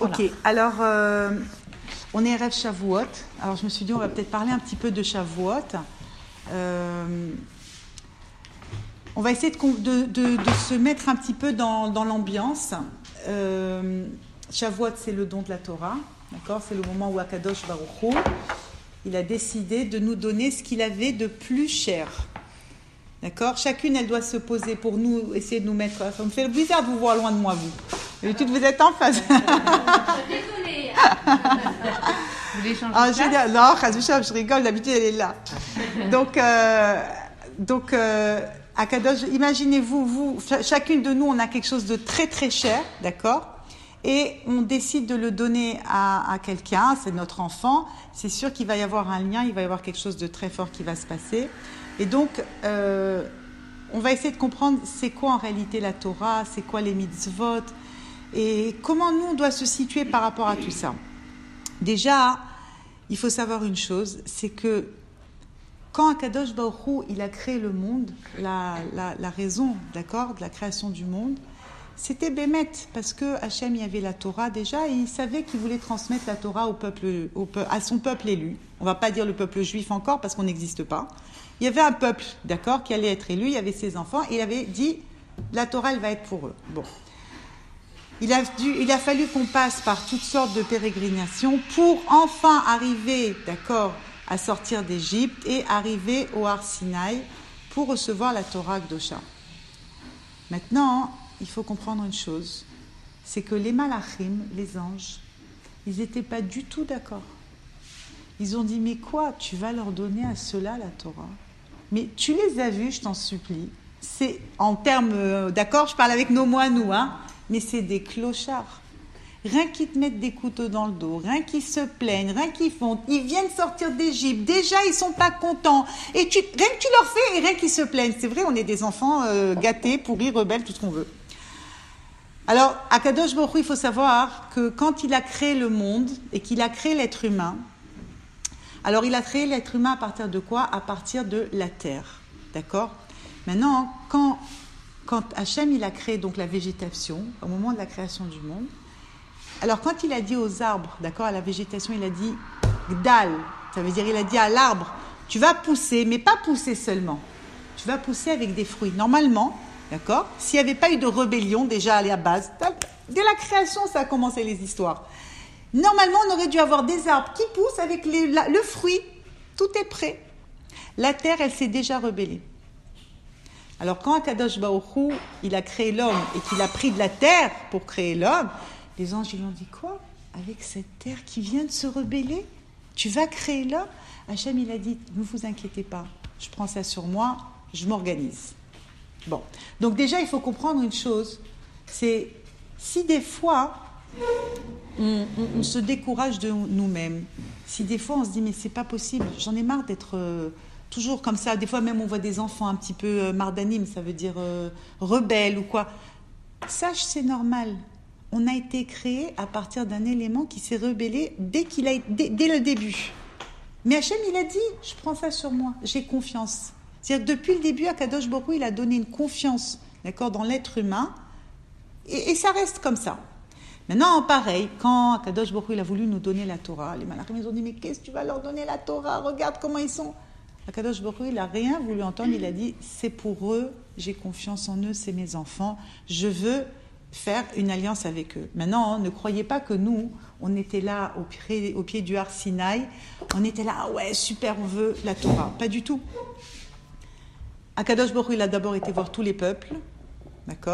Voilà. Ok, alors on est Erev Shavuot. Alors je me suis dit on va peut-être parler un petit peu de Shavuot. On va essayer de se mettre un petit peu dans l'ambiance. Shavuot, c'est le don de la Torah, d'accord ? C'est le moment où Akadosh Baruch Hu, il a décidé de nous donner ce qu'il avait de plus cher. D'accord ? Chacune, elle doit se poser pour nous, essayer de nous mettre... Ça me fait bizarre de vous voir loin de moi, vous. D'habitude, vous êtes en face. Désolée. Vous voulez changer de place ? Non, je rigole, d'habitude, elle est là. Donc, Akadosh, imaginez-vous, chacune de nous, on a quelque chose de très, très cher, d'accord ? Et on décide de le donner à quelqu'un, c'est notre enfant. C'est sûr qu'il va y avoir un lien, il va y avoir quelque chose de très fort qui va se passer. Et donc, on va essayer de comprendre c'est quoi en réalité la Torah, c'est quoi les mitzvot, et comment nous, on doit se situer par rapport à tout ça. Déjà, il faut savoir une chose, c'est que quand Akadosh Baruch Hu, il a créé le monde, la raison, d'accord, de la création du monde, c'était Bémet, parce que Hachem, il y avait la Torah déjà, et il savait qu'il voulait transmettre la Torah à son peuple élu. On ne va pas dire le peuple juif encore, parce qu'on n'existe pas. Il y avait un peuple, d'accord, qui allait être élu, il y avait ses enfants, et il avait dit, la Torah, elle va être pour eux. Bon. Il a fallu qu'on passe par toutes sortes de pérégrinations pour enfin arriver, d'accord, à sortir d'Égypte et arriver au Har Sinaï pour recevoir la Torah Kdosha. Maintenant, il faut comprendre une chose, c'est que les malachim, les anges, ils n'étaient pas du tout d'accord. Ils ont dit, mais quoi, tu vas leur donner à ceux-là la Torah ? Mais tu les as vus, je t'en supplie. C'est en termes, d'accord, je parle avec nos moineaux, hein, mais c'est des clochards. Rien qu'ils te mettent des couteaux dans le dos, rien qu'ils se plaignent, rien qu'ils font. Ils viennent sortir d'Égypte, déjà ils sont pas contents. Et rien que tu leur fais et rien qu'ils se plaignent. C'est vrai, on est des enfants gâtés, pourris, rebelles, tout ce qu'on veut. Alors, Akadosh Baruch Hu, il faut savoir que quand il a créé le monde et qu'il a créé l'être humain, alors il a créé l'être humain à partir de quoi ? À partir de la terre, d'accord ? Maintenant, quand Hachem il a créé donc la végétation, au moment de la création du monde, alors quand il a dit aux arbres, d'accord, à la végétation, il a dit Gdal, ça veut dire il a dit à l'arbre, tu vas pousser, mais pas pousser seulement, tu vas pousser avec des fruits. Normalement, d'accord, s'il n'y avait pas eu de rébellion déjà à la base, dès la création ça a commencé les histoires. Normalement, on aurait dû avoir des arbres qui poussent avec le fruit, tout est prêt. La terre, elle s'est déjà rebellée. Alors quand Akadosh Baruch Hu, il a créé l'homme et qu'il a pris de la terre pour créer l'homme, les anges, ils lui ont dit quoi ? Avec cette terre qui vient de se rebeller, tu vas créer l'homme ? Hachem, il a dit, ne vous inquiétez pas, je prends ça sur moi, je m'organise. Bon, donc déjà, il faut comprendre une chose, c'est si des fois, on se décourage de nous-mêmes, si des fois on se dit, mais c'est pas possible, j'en ai marre d'être... toujours comme ça, des fois même on voit des enfants un petit peu mardanim, ça veut dire rebelles ou quoi. Sache, c'est normal. On a été créé à partir d'un élément qui s'est rebellé dès le début. Mais Hachem, il a dit, je prends ça sur moi, j'ai confiance. C'est-à-dire que depuis le début, Akadosh Baruch Hu, il a donné une confiance, d'accord, dans l'être humain, et ça reste comme ça. Maintenant, pareil, quand Akadosh Baruch Hu, il a voulu nous donner la Torah, les malachim, ils ont dit, mais qu'est-ce que tu vas leur donner la Torah ? Regarde comment ils sont. Akadosh Baruch Hu, il n'a rien voulu entendre, il a dit, c'est pour eux, j'ai confiance en eux, c'est mes enfants, je veux faire une alliance avec eux. Maintenant, ne croyez pas que nous, on était là au pied du Har Sinaï, on était là, ah ouais, super, on veut la Torah. Pas du tout. Akadosh Baruch Hu, il a d'abord été voir tous les peuples, d'accord ?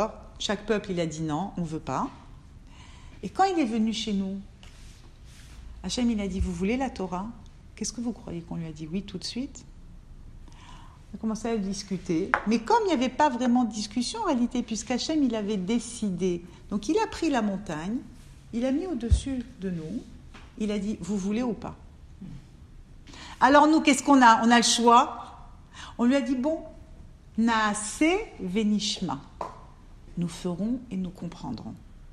Chaque peuple, il a dit non, on ne veut pas. Et quand il est venu chez nous, Hachem, il a dit, vous voulez la Torah ? Qu'est-ce que vous croyez qu'on lui a dit ? Oui, tout de suite. On a commencé à discuter. Mais comme il n'y avait pas vraiment de discussion en réalité, puisqu'Hachem, il avait décidé. Donc il a pris la montagne, il a mis au-dessus de nous, il a dit, vous voulez ou pas ? Alors nous, qu'est-ce qu'on a ? On a le choix. On lui a dit, bon, Naase venishma. Nous ferons et nous comprendrons.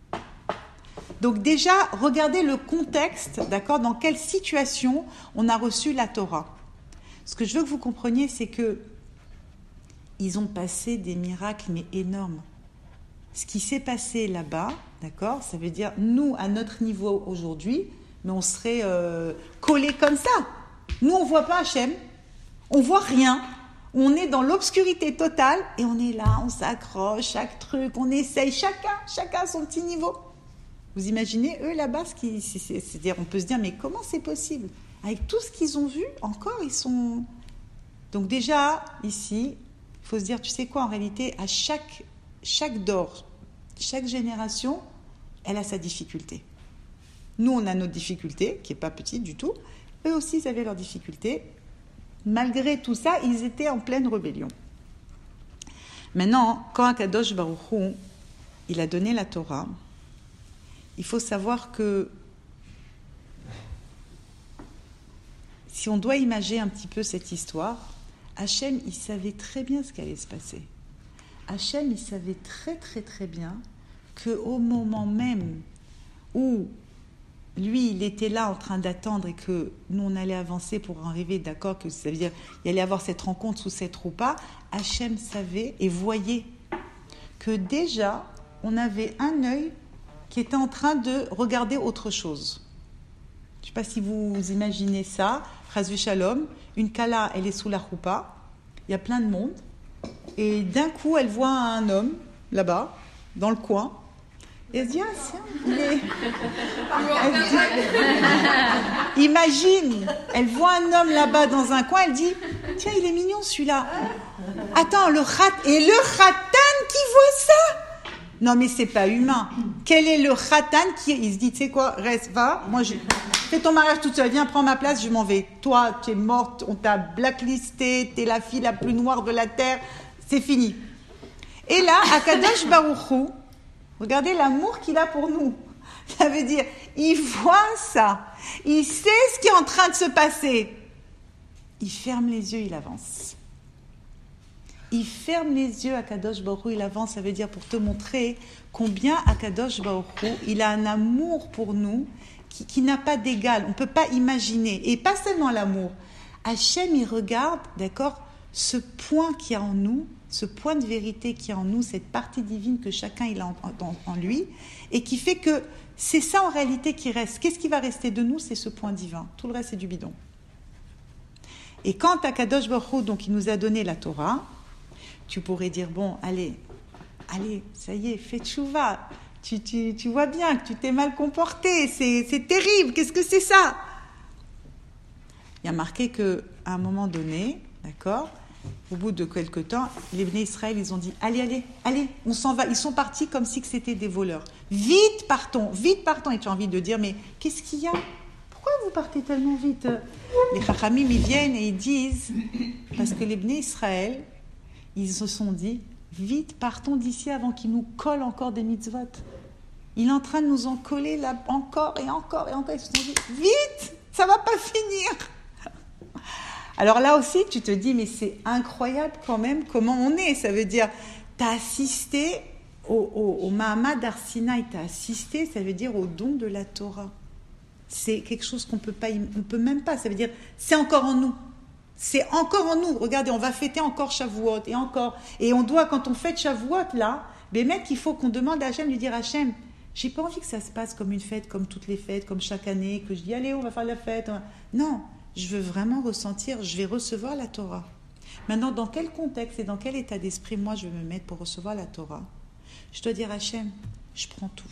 Donc déjà, regardez le contexte, d'accord, dans quelle situation on a reçu la Torah. Ce que je veux que vous compreniez, c'est que ils ont passé des miracles, mais énormes. ce qui s'est passé là-bas, d'accord, ça veut dire, nous, à notre niveau aujourd'hui, mais on serait collés comme ça. Nous, on ne voit pas Hachem, on ne voit rien, on est dans l'obscurité totale, et on est là, on s'accroche, chaque truc, on essaye, chacun à son petit niveau. Vous imaginez, eux, là-bas, c'est-à-dire, on peut se dire, mais comment c'est possible? Avec tout ce qu'ils ont vu, encore, ils sont... Donc déjà, ici, il faut se dire, tu sais quoi, en réalité, à chaque dor, chaque génération, elle a sa difficulté. Nous, on a notre difficulté, qui n'est pas petite du tout. Eux aussi, ils avaient leurs difficultés. Malgré tout ça, ils étaient en pleine rébellion. Maintenant, quand Akadosh Baruch Hu, il a donné la Torah, il faut savoir que si on doit imager un petit peu cette histoire, Hachem, il savait très bien ce qui allait se passer. Hachem, il savait très très très bien qu'au moment même où lui, il était là en train d'attendre et que nous, on allait avancer pour arriver, d'accord, que ça veut dire il allait avoir cette rencontre sous cette roupa, Hachem savait et voyait que déjà, on avait un œil qui était en train de regarder autre chose. Je ne sais pas si vous imaginez ça, Chazvi Shalom, une kala, elle est sous la roupa, il y a plein de monde, et d'un coup, elle voit un homme, là-bas, dans le coin, et elle se dit, ah, tiens, il est... Imagine, elle voit un homme là-bas dans un coin, elle dit, tiens, il est mignon celui-là. Attends, et le khatan qui voit ça? Non, mais c'est pas humain. Quel est le khatan qui... Il se dit, tu sais quoi, reste, va, moi, fais ton mariage toute seule, viens, prends ma place, je m'en vais. Toi, tu es morte, on t'a blacklisté, t'es la fille la plus noire de la terre, c'est fini. Et là, Akadosh Baruch Hu, regardez l'amour qu'il a pour nous. Ça veut dire, il voit ça. Il sait ce qui est en train de se passer. Il ferme les yeux, il avance. Il ferme les yeux, Akadosh Baruch Hu, il avance. Ça veut dire pour te montrer combien Akadosh Baruch Hu, il a un amour pour nous qui n'a pas d'égal. On ne peut pas imaginer. Et pas seulement l'amour. Hachem, il regarde, d'accord, ce point qu'il y a en nous, ce point de vérité qu'il y a en nous, cette partie divine que chacun il a en lui, et qui fait que c'est ça en réalité qui reste. Qu'est-ce qui va rester de nous? C'est ce point divin. Tout le reste, c'est du bidon. Et quand Akadosh Baruch Hu, donc il nous a donné la Torah, tu pourrais dire, bon, allez, ça y est, fais tchouva. Tu vois bien que tu t'es mal comporté, c'est terrible, qu'est-ce que c'est ça? Il y a marqué qu'à un moment donné, d'accord, au bout de quelque temps, les Bnei Israël, ils ont dit, allez, on s'en va. Ils sont partis comme si c'était des voleurs. Vite, partons. Et tu as envie de dire, mais qu'est-ce qu'il y a? Pourquoi vous partez tellement vite? Les Chachamim, ils viennent et ils disent, parce que les Bnei Israël, ils se sont dit, vite, partons d'ici avant qu'ils nous collent encore des mitzvot. Il est en train de nous en coller là, encore et encore. Ils se sont dit, vite, ça ne va pas finir. Alors là aussi, tu te dis, mais c'est incroyable quand même comment on est. Ça veut dire, tu as assisté au Mahamad Har Sinaï, tu as assisté, ça veut dire au don de la Torah. C'est quelque chose qu'on peut même pas. Ça veut dire, c'est encore en nous. C'est encore en nous. Regardez, on va fêter encore Shavuot et encore. Et on doit, quand on fête Shavuot, là, mec, il faut qu'on demande à Hachem, lui dire, Hachem, j'ai pas envie que ça se passe comme une fête, comme toutes les fêtes, comme chaque année, que je dis, allez, on va faire la fête. Non. Je veux vraiment ressentir, je vais recevoir la Torah. Maintenant, dans quel contexte et dans quel état d'esprit, moi, je vais me mettre pour recevoir la Torah? Je dois dire, Hachem, je prends tout.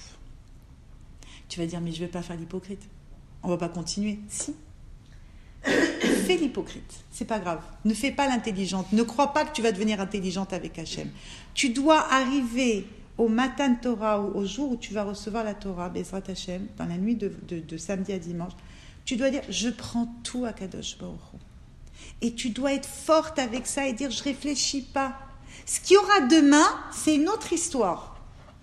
Tu vas dire, mais je ne vais pas faire l'hypocrite. On ne va pas continuer. Si. Fais l'hypocrite. C'est pas grave. Ne fais pas l'intelligente. Ne crois pas que tu vas devenir intelligente avec Hachem. Tu dois arriver au Matan Torah, au jour où tu vas recevoir la Torah, Bezrat Hachem, dans la nuit de samedi à dimanche. Tu dois dire, je prends tout à Kadosh Baruch Hu. Et tu dois être forte avec ça et dire, je ne réfléchis pas. Ce qu'il y aura demain, c'est une autre histoire.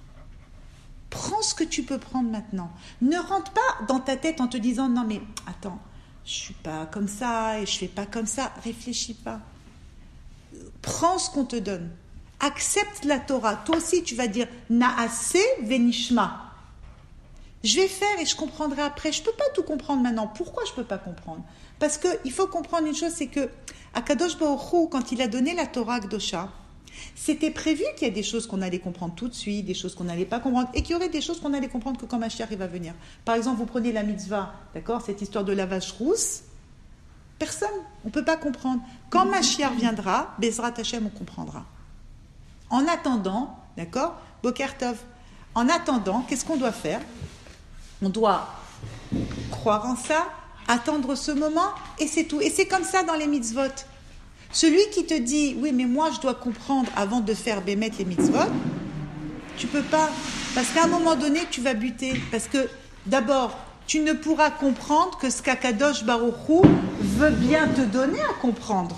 Prends ce que tu peux prendre maintenant. Ne rentre pas dans ta tête en te disant, non mais attends, je ne suis pas comme ça et je ne fais pas comme ça. Réfléchis pas. Prends ce qu'on te donne. Accepte la Torah. Toi aussi, tu vas dire, Naase venishma. Je vais faire et je comprendrai après. Je ne peux pas tout comprendre maintenant. Pourquoi je ne peux pas comprendre? Parce qu'il faut comprendre une chose, c'est que Akadosh Baruch Hu, quand il a donné la Torah Kdosha, C'était prévu qu'il y ait des choses qu'on allait comprendre tout de suite, des choses qu'on n'allait pas comprendre, et qu'il y aurait des choses qu'on allait comprendre que quand Mashiach va venir. Par exemple, vous prenez la mitzvah, d'accord, cette histoire de la vache rousse, personne, on ne peut pas comprendre. Quand Mashiach viendra, Bezrat Hashem, on comprendra. En attendant, d'accord, Boker Tov, en attendant, qu'est-ce qu'on doit faire? On doit croire en ça, attendre ce moment, et c'est tout. Et c'est comme ça dans les mitzvot. Celui qui te dit, oui, mais moi je dois comprendre avant de faire bémet les mitzvot, tu peux pas. Parce qu'à un moment donné, tu vas buter. Parce que, d'abord, tu ne pourras comprendre que ce qu'Akadosh Baruch Hu veut bien te donner à comprendre.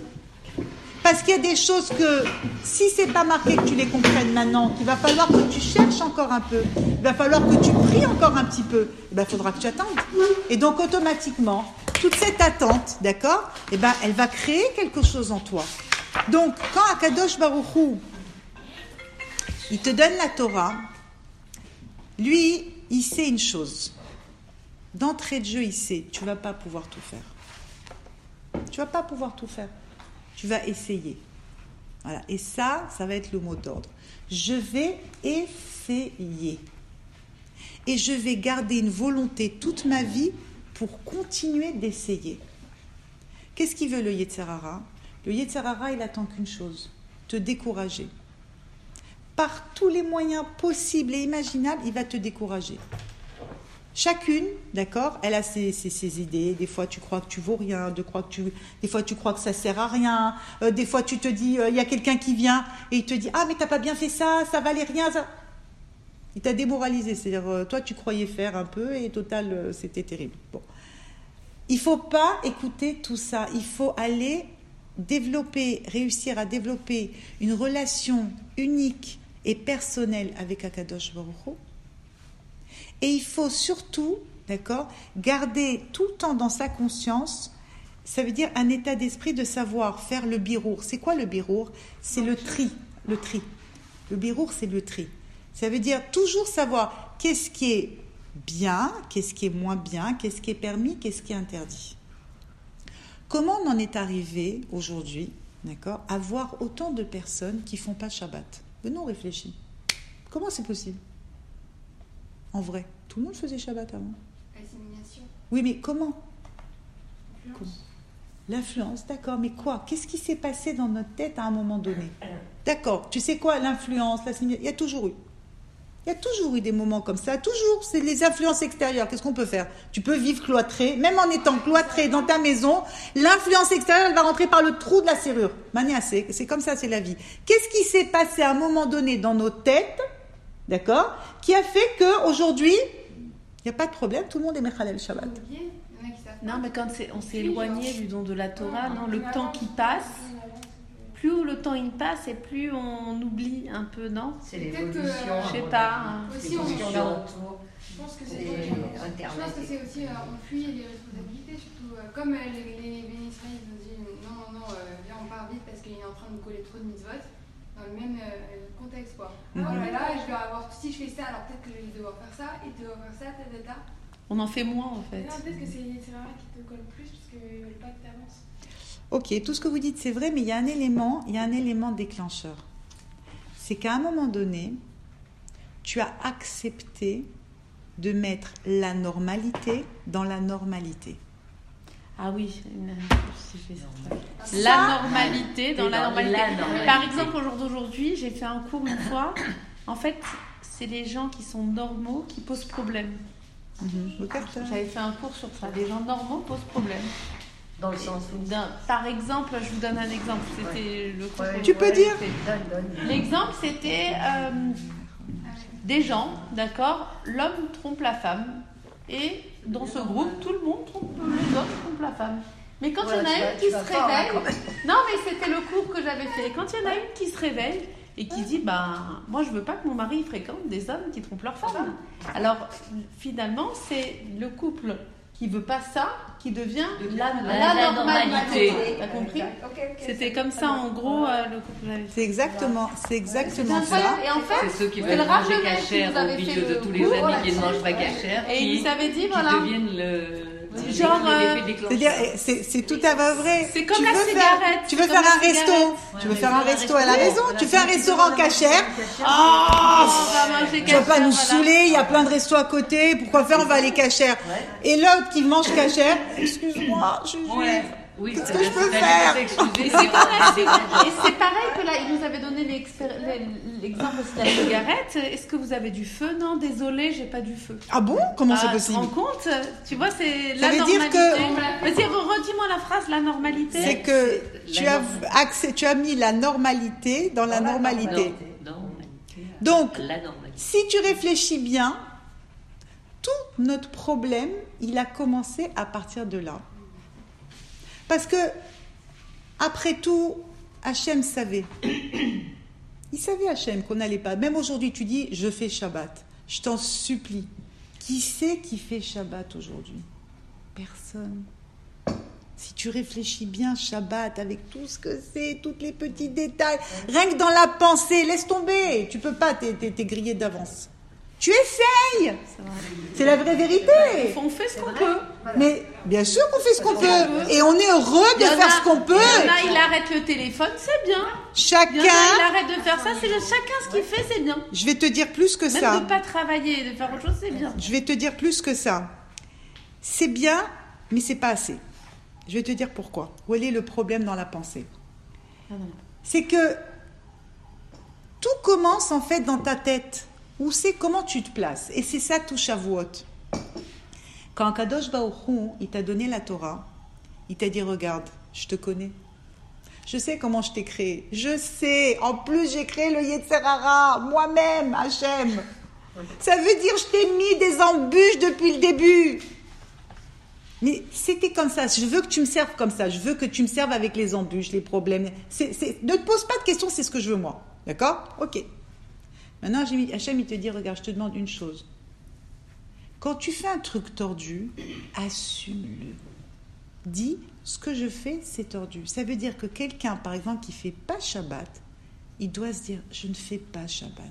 Parce qu'il y a des choses que, si c'est pas marqué que tu les comprennes maintenant, il va falloir que tu cherches encore un peu, il va falloir que tu pries encore un petit peu, il faudra que tu attendes. Et donc, automatiquement, toute cette attente, d'accord, elle va créer quelque chose en toi. Donc, quand Akadosh Baruch Hu, il te donne la Torah, lui, il sait une chose. D'entrée de jeu, il sait, tu ne vas pas pouvoir tout faire. Tu ne vas pas pouvoir tout faire. Tu vas essayer. Voilà. Et ça va être le mot d'ordre. Je vais essayer. Et je vais garder une volonté toute ma vie pour continuer d'essayer. Qu'est-ce qu'il veut le Yetzer Hara? Le Yetzer Hara, il attend qu'une chose, te décourager. Par tous les moyens possibles et imaginables, il va te décourager. Chacune, d'accord, elle a ses idées. Des fois, tu crois que tu vaux rien. Des fois, tu crois que ça sert à rien. Des fois, tu te dis, il y a quelqu'un qui vient et il te dit, ah, mais t'as pas bien fait ça valait rien. Ça. Il t'a démoralisé. C'est-à-dire, toi, tu croyais faire un peu et total, c'était terrible. Bon. Il faut pas écouter tout ça. Il faut aller réussir à développer une relation unique et personnelle avec Akadosh Baruch Hu. Et il faut surtout, d'accord, garder tout le temps dans sa conscience, ça veut dire un état d'esprit de savoir faire le birour. C'est quoi le birour? C'est le tri. Le birour, c'est le tri. Ça veut dire toujours savoir qu'est-ce qui est bien, qu'est-ce qui est moins bien, qu'est-ce qui est permis, qu'est-ce qui est interdit. Comment on en est arrivé aujourd'hui, d'accord, à voir autant de personnes qui ne font pas Shabbat? Venons réfléchir. Comment c'est possible? En vrai, tout le monde faisait Shabbat avant. L'assimilation. Oui, mais comment? L'influence, d'accord, mais quoi? Qu'est-ce qui s'est passé dans notre tête à un moment donné? D'accord, tu sais quoi? L'influence, l'assimilation, il y a toujours eu des moments comme ça, toujours, c'est les influences extérieures. Qu'est-ce qu'on peut faire? Tu peux vivre cloîtré, même en étant cloîtré dans ta maison, l'influence extérieure, elle va rentrer par le trou de la serrure. Mania, c'est comme ça, c'est la vie. Qu'est-ce qui s'est passé à un moment donné dans nos têtes, d'accord, qui a fait qu'aujourd'hui, il n'y a pas de problème, tout le monde est Mechalel Shabbat. Non, mais quand on s'est éloigné du don de la Torah, non, le temps qui passe, plus le temps il passe et plus on oublie un peu, non? C'est l'évolution. Je sais pas. Aussi, l'évolution autour. Je pense que c'est aussi, on fuit les responsabilités, surtout comme les bénisraïs nous disent non, viens on part vite parce qu'il est en train de nous coller trop de mitzvot. Dans le même contexte, quoi. Oh là là, je dois avoir, si je fais ça, alors peut-être que je vais devoir faire ça, et devoir faire ça, On en fait moins, en fait. Non, peut-être que c'est Sarah qui te colle plus, parce qu'ils ne veulent pas que tu avances. Ok, tout ce que vous dites, c'est vrai, mais il y a un élément déclencheur. C'est qu'à un moment donné, tu as accepté de mettre la normalité dans la normalité. Ah oui, la normalité dans la normalité. Par exemple, au jour d'aujourd'hui, j'ai fait un cours une fois. En fait, c'est les gens qui sont normaux qui posent problème. J'avais fait un cours sur ça. Les gens normaux posent problème. Dans le sens où... Par exemple, je vous donne un exemple. C'était le cours. Tu peux dire. L'exemple, c'était des gens, d'accord. L'homme trompe la femme. Et dans ce groupe, tout le monde trompe les hommes, trompe la femme. Mais quand il y en a une qui se réveille... Non, mais c'était le cours que j'avais fait. Quand il y en a une qui se réveille et qui dit, moi je veux pas que mon mari fréquente des hommes qui trompent leur femme. Alors, finalement, c'est le couple qui veut pas ça, qui devient la normalité. T'as compris? C'était comme ça, en gros, le couple j'avais fait. C'est exactement ça. Et en fait, c'est ceux qui veulent manger cachère au milieu de tous les amis qui ne mangent pas cachère, et ils avaient dit, voilà, qui deviennent Genre, c'est-à-dire, c'est tout à fait vrai. c'est comme Tu la veux cigarette. Tu veux faire un resto. Tu veux faire un resto, elle a raison. Tu fais un restaurant cachère. Ah, tu vas pas nous saouler, il y a plein de restos à côté. Pourquoi faire? On va aller cachère. Et l'autre qui mange cachère, excuse-moi, je suis juive. Oui, Qu'est-ce que je peux faire? Et c'est pareil que là, il nous avait donné l'exemple aussi de la cigarette. Est-ce que vous avez du feu? Non, désolé, j'ai pas du feu. Ah bon? Comment c'est Tu te possible? rends compte? Tu vois, c'est Ça la veut dire normalité. que- Vas-y, redis-moi la phrase, la normalité. C'est que tu as mis la normalité dans la normalité. Donc, si tu réfléchis bien, tout notre problème, il a commencé à partir de là. Parce que, après tout, Hachem savait. Il savait, Hachem, qu'on n'allait pas. Même aujourd'hui, tu dis, je fais Shabbat. Je t'en supplie. Qui c'est qui fait Shabbat aujourd'hui? Personne. Si tu réfléchis bien, Shabbat, avec tout ce que c'est, tous les petits détails, rien que dans la pensée, laisse tomber. Tu peux pas, t'es grillé d'avance. Tu essayes. C'est la vraie vérité. On fait ce qu'on peut. Mais bien sûr qu'on fait ce qu'on peut. Et on est heureux de faire ce qu'on peut. Il y en a, il arrête le téléphone, c'est bien. Chacun. Il y en a, il arrête de faire ça, c'est chacun ce qu'il fait, c'est bien. Je vais te dire plus que Même ça. de ne pas travailler et de faire autre chose, c'est bien. Je vais te dire plus que ça. C'est bien, mais c'est pas assez. Je vais te dire pourquoi. Où est le problème dans la pensée? C'est que tout commence en fait dans ta tête. Où c'est comment tu te places. Et c'est ça tout Shavuot. Quand Kadosh Baruch Hu, il t'a donné la Torah, il t'a dit, regarde, je te connais. Je sais comment je t'ai créé. Je sais. En plus, j'ai créé le Yetzer Hara, moi-même, Hachem. Ça veut dire, je t'ai mis des embûches depuis le début. Mais c'était comme ça. Je veux que tu me serves comme ça. Je veux que tu me serves avec les embûches, les problèmes. Ne te pose pas de questions, c'est ce que je veux moi. D'accord? Ok. Maintenant, Hachem, il te dit, regarde, je te demande une chose. Quand tu fais un truc tordu, assume-le. Dis, ce que je fais, c'est tordu. Ça veut dire que quelqu'un, par exemple, qui ne fait pas Shabbat, il doit se dire, je ne fais pas Shabbat.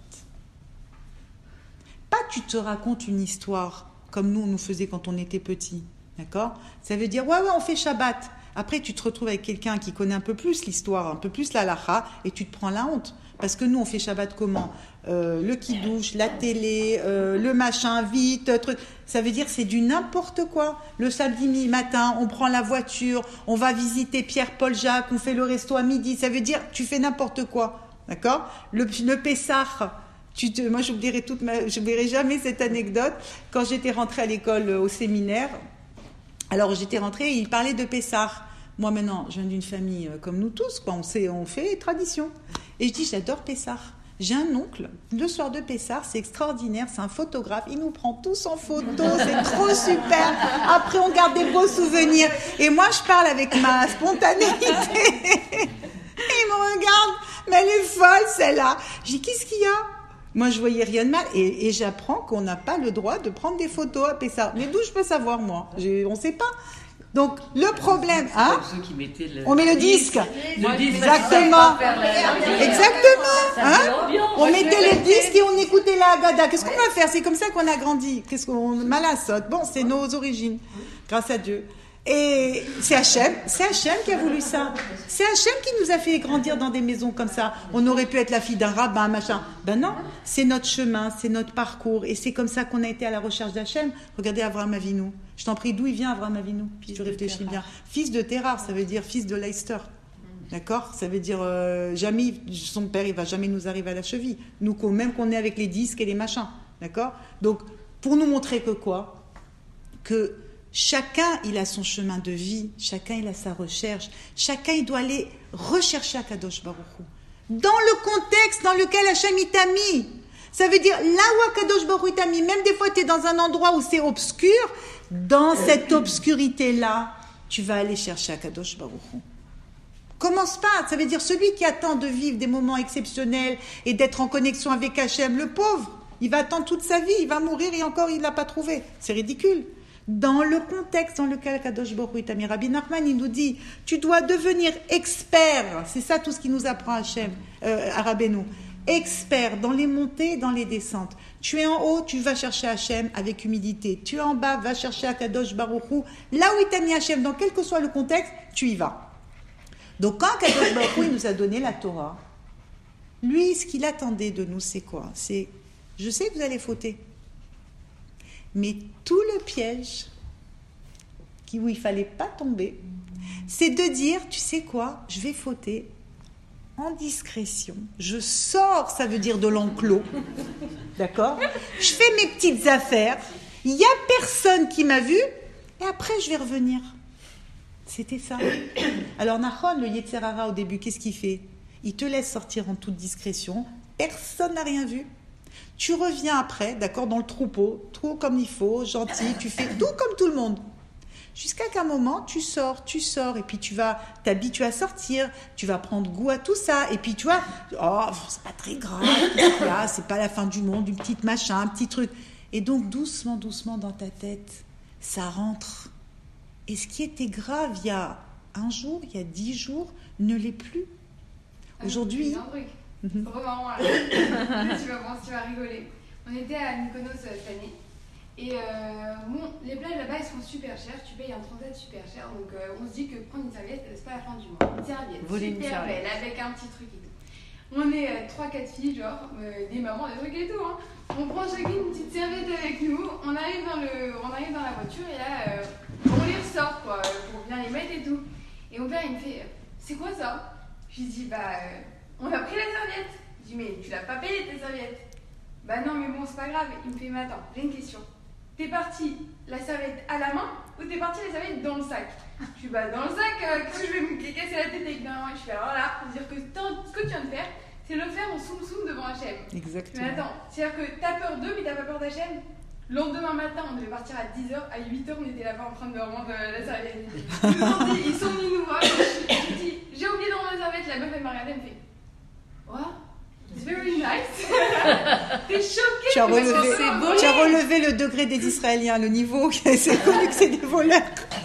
Pas tu te racontes une histoire, comme nous, on nous faisait quand on était petits. D'accord? Ça veut dire, ouais, on fait Shabbat. Après, tu te retrouves avec quelqu'un qui connaît un peu plus l'histoire, un peu plus la halakha, et tu te prends la honte. Parce que nous, on fait Shabbat comment? Le kidouche, la télé, le machin, vite, truc. Ça veut dire c'est du n'importe quoi. Le samedi matin, on prend la voiture, on va visiter Pierre-Paul Jacques, on fait le resto à midi. Ça veut dire tu fais n'importe quoi. D'accord? Le Pessah, moi j'oublierai jamais cette anecdote. Quand j'étais rentrée à l'école, au séminaire, alors j'étais rentrée et il parlait de Pessah. Moi maintenant, je viens d'une famille comme nous tous, quoi. On fait tradition. Et je dis, j'adore Pessah. J'ai un oncle, le soir de Pessah, c'est extraordinaire, c'est un photographe, il nous prend tous en photo, c'est trop super. Après, on garde des beaux souvenirs. Et moi, je parle avec ma spontanéité. Et il me regarde, mais elle est folle, celle-là. Je dis, qu'est-ce qu'il y a? Moi, je voyais rien de mal. Et j'apprends qu'on n'a pas le droit de prendre des photos à Pessah. Mais d'où je peux savoir, moi? On ne sait pas. Donc, le problème, hein? On met le disque. Exactement. Exactement. Hein? On mettait le disque et on écoutait la Haggadah. Qu'est-ce qu'on va faire? C'est comme ça qu'on a grandi. Malasot. Bon, c'est nos origines. Grâce à Dieu. Et c'est Hachem qui a voulu ça. C'est Hachem qui nous a fait grandir dans des maisons comme ça. On aurait pu être la fille d'un rabbin, machin. Ben non, c'est notre chemin, c'est notre parcours. Et c'est comme ça qu'on a été à la recherche d'Hachem. Regardez Avraham Avinu. Je t'en prie, d'où il vient Avraham Avinu? Si tu réfléchis bien. Fils de Terah, ça veut dire fils de Leicester. D'accord? Ça veut dire jamais, son père, il va jamais nous arriver à la cheville. Nous, même qu'on est avec les disques et les machins. D'accord? Donc, pour nous montrer que quoi? Que chacun, il a son chemin de vie, chacun, il a sa recherche, chacun, il doit aller rechercher Akadosh Baruch Hu. Dans le contexte dans lequel Hachem il t'a mis. Ça veut dire, là où Akadosh Baruch Hu t'a mis, même des fois, tu es dans un endroit où c'est obscur, dans cette obscurité-là, tu vas aller chercher Akadosh Baruch Hu. Commence pas, ça veut dire celui qui attend de vivre des moments exceptionnels et d'être en connexion avec Hachem, le pauvre, il va attendre toute sa vie, il va mourir et encore il ne l'a pas trouvé. C'est ridicule. Dans le contexte dans lequel Kadosh Baruch Hu t'a mis, Rabbi Nachman, il nous dit, tu dois devenir expert. C'est ça tout ce qu'il nous apprend à Rabbeinu. expert dans les montées et dans les descentes. Tu es en haut, tu vas chercher Hachem avec humilité. Tu es en bas, va chercher Akadosh Baruch Hu. Là où il t'a mis Hachem, dans quel que soit le contexte, tu y vas. Donc quand Akadosh Baruch Hu il nous a donné la Torah, lui, ce qu'il attendait de nous, c'est quoi? C'est, je sais que vous allez fauter, mais tout le piège où il ne fallait pas tomber, c'est de dire, tu sais quoi, je vais fauter en discrétion. Je sors, ça veut dire de l'enclos, d'accord? Je fais mes petites affaires, il n'y a personne qui m'a vu, et après je vais revenir. C'était ça. Alors Nahon, le Yetzer Hara au début, qu'est-ce qu'il fait? Il te laisse sortir en toute discrétion, personne n'a rien vu. Tu reviens après, d'accord, dans le troupeau, tout comme il faut, gentil, tu fais tout comme tout le monde. Jusqu'à qu'un moment, tu sors, et puis tu vas t'habituer à sortir, tu vas prendre goût à tout ça, et puis tu vois, oh, c'est pas très grave, là, c'est pas la fin du monde, une petite machin, un petit truc. Et donc, doucement, doucement, dans ta tête, ça rentre. Et ce qui était grave il y a un jour, il y a 10 jours, ne l'est plus. Aujourd'hui... un truc. C'est trop marrant, là. tu vas rigoler. On était à Mykonos cette année. Et les plages là-bas, elles sont super chères. Tu payes un transat super cher. Donc on se dit que prendre une serviette, c'est pas la fin du monde. Une serviette super belle, avec un petit truc et tout. On est 3-4 filles, genre, des mamans, des trucs et tout. Hein. On prend chacune une petite serviette avec nous. On arrive dans la voiture et là, on les ressort, quoi, pour bien les mettre et tout. Et mon père, il me fait, c'est quoi ça? Je lui dis, on a pris la serviette. Je dis, mais tu l'as pas payé tes serviettes? Bah non, mais bon, c'est pas grave. Il me fait, mais attends, j'ai une question. T'es parti la serviette à la main ou t'es parti la serviette dans le sac? Je suis dans le sac, que je vais me casser la tête avec ma main. Je fais alors là, c'est-à-dire que ce que tu viens de faire, c'est le faire en soum-soum devant Hachem. Exactement. Mais attends, c'est-à-dire que t'as peur d'eux, mais t'as pas peur d'Hachem? Le lendemain matin, on devait partir à 10h, à 8h, on était là-bas en train de rendre la serviette. Ils sont venus nous voir, j'ai dit, j'ai oublié de rendre la serviette, la meuf elle m'a regardé, elle me fait, what? It's very nice. T'es choquée. Tu as relevé le degré des Israéliens, le niveau, c'est connu que c'est des voleurs.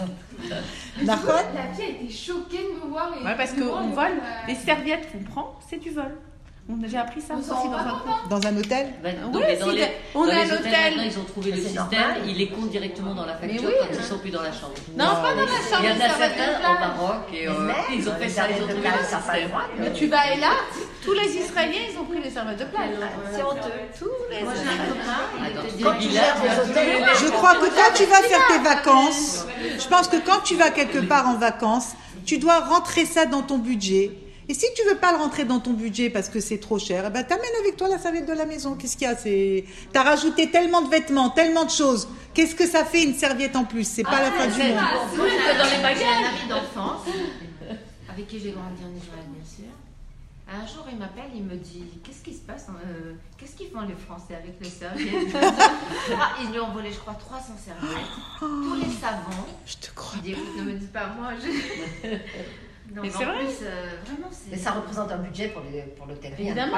La fille a été choquée de me voir. Ouais, parce qu'on vole, les serviettes qu'on prend, c'est du vol. J'ai appris ça aussi dans un hôtel. Oui, on a un hôtel. Ils ont trouvé le système, ils les comptent directement dans la facture quand ils ne sont plus dans la chambre. Non, pas dans la chambre. Il y en a certains au Maroc et ils ont fait ça, ils ont trouvé le système. Mais tu vas et là, tous les Israéliens, ils ont pris les serviettes de plage. C'est honteux. Tous les Israéliens. Je crois que quand tu vas faire tes vacances, je pense que quand tu vas quelque part en vacances, tu dois rentrer ça dans ton budget. Et si tu veux pas le rentrer dans ton budget parce que c'est trop cher, t'amènes avec toi la serviette de la maison. Qu'est-ce qu'il y a? T'as rajouté tellement de vêtements, tellement de choses. Qu'est-ce que ça fait une serviette en plus? C'est pas la fin du monde. Dans les magasins. J'ai un ami d'enfance avec qui j'ai grandi en Israël, bien sûr. Un jour, il m'appelle, il me dit, qu'est-ce qui se passe? Qu'est-ce qu'ils font les Français avec les serviettes? Ils lui ont volé, je crois, 300 serviettes. Tous les savons. Je te crois. Il dit, écoute, ne me dis pas moi. Non, mais c'est vrai. Plus, vraiment, mais ça représente un budget pour l'hôtellerie. Évidemment.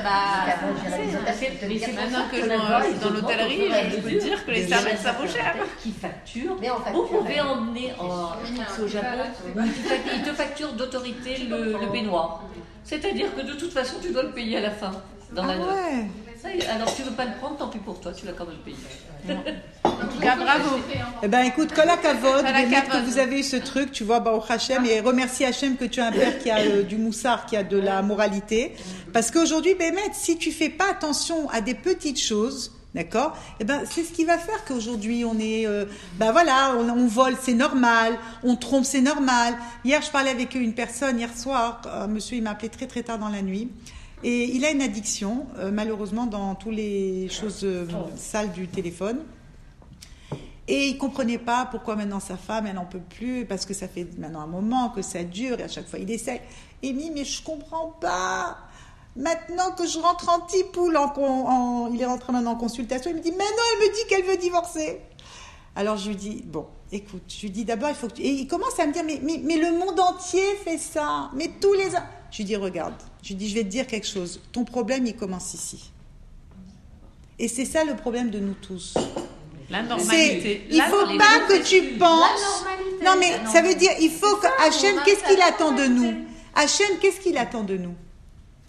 Maintenant que je suis dans l'hôtellerie, je peux dire que les serviettes, ça vaut cher. Qui facturent. Vous pouvez emmener, je crois que c'est au Japon, ils te facturent d'autorité le peignoir. C'est-à-dire que de toute façon, tu dois le payer à la fin, dans la note. Ouais. Alors, tu ne veux pas le prendre, tant pis pour toi, tu l'as quand même payé. En tout cas, bravo. Eh ben, écoute, kolakavod, que vous avez eu ce truc, tu vois, au Hachem, et remercie Hachem que tu as un père qui a du moussard, qui a de la moralité. Parce qu'aujourd'hui, si tu fais pas attention à des petites choses, d'accord? Eh ben, c'est ce qui va faire qu'aujourd'hui, on est, on vole, c'est normal, on trompe, c'est normal. Hier, je parlais avec une personne, hier soir, un monsieur, il m'a appelé très, très tard dans la nuit. Et il a une addiction, malheureusement, dans toutes les choses sales du téléphone. Et il ne comprenait pas pourquoi maintenant sa femme, elle n'en peut plus, parce que ça fait maintenant un moment que ça dure, et à chaque fois il essaie. Et il me dit, mais je ne comprends pas. Maintenant que je rentre en tipoule, il est rentré maintenant en consultation, il me dit, maintenant elle me dit qu'elle veut divorcer. Alors je lui dis, bon, écoute, je lui dis d'abord, il faut que tu... Et il commence à me dire, mais le monde entier fait ça, mais tous les... Je lui dis, regarde, je vais te dire quelque chose. Ton problème, il commence ici. Et c'est ça le problème de nous tous. La normalité. Il ne faut pas que tu penses... Non, mais ça veut dire, il faut que Hachem, qu'est-ce qu'il attend de nous? Hachem, qu'est-ce qu'il attend de nous?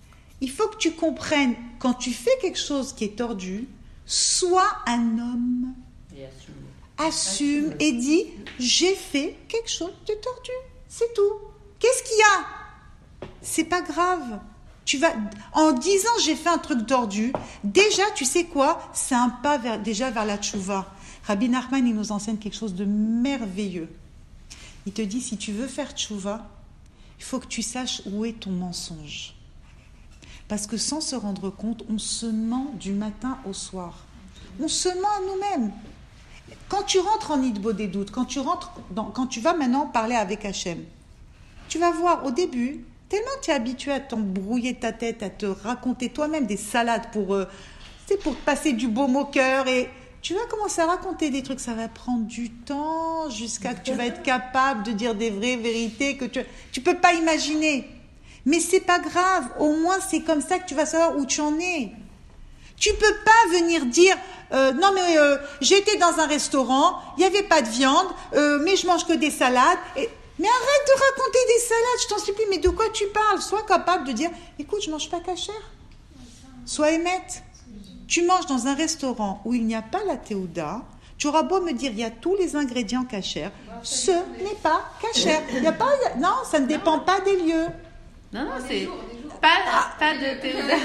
il faut que tu comprennes, quand tu fais quelque chose qui est tordu, sois un homme. Et Assume et dis, j'ai fait quelque chose de tordu. C'est tout. Qu'est-ce qu'il y a? C'est pas grave. En disant j'ai fait un truc tordu, déjà, tu sais quoi? C'est un pas vers la tchouva. Rabbi Nachman, il nous enseigne quelque chose de merveilleux. Il te dit, si tu veux faire tchouva, il faut que tu saches où est ton mensonge. Parce que sans se rendre compte, on se ment du matin au soir. On se ment à nous-mêmes. Quand tu rentres en Idbo des doutes, quand tu vas maintenant parler avec Hachem, tu vas voir au début, tellement tu es habitué à t'embrouiller ta tête, à te raconter toi-même des salades pour te passer du baume au cœur, et tu vas commencer à raconter des trucs, ça va prendre du temps jusqu'à que tu vas être capable de dire des vraies vérités que tu peux pas imaginer. Mais c'est pas grave, au moins c'est comme ça que tu vas savoir où tu en es. Tu peux pas venir dire non mais j'étais dans un restaurant, il n'y avait pas de viande, mais je mange que des salades. Mais arrête de raconter des salades, je t'en supplie, mais de quoi tu parles? Sois capable de dire, écoute, je mange pas kasher. Sois émette. Tu manges dans un restaurant où il n'y a pas la théouda, tu auras beau me dire, il y a tous les ingrédients kasher, ce n'est pas kasher. Non, ça ne dépend pas des lieux. Non, c'est pas de théouda.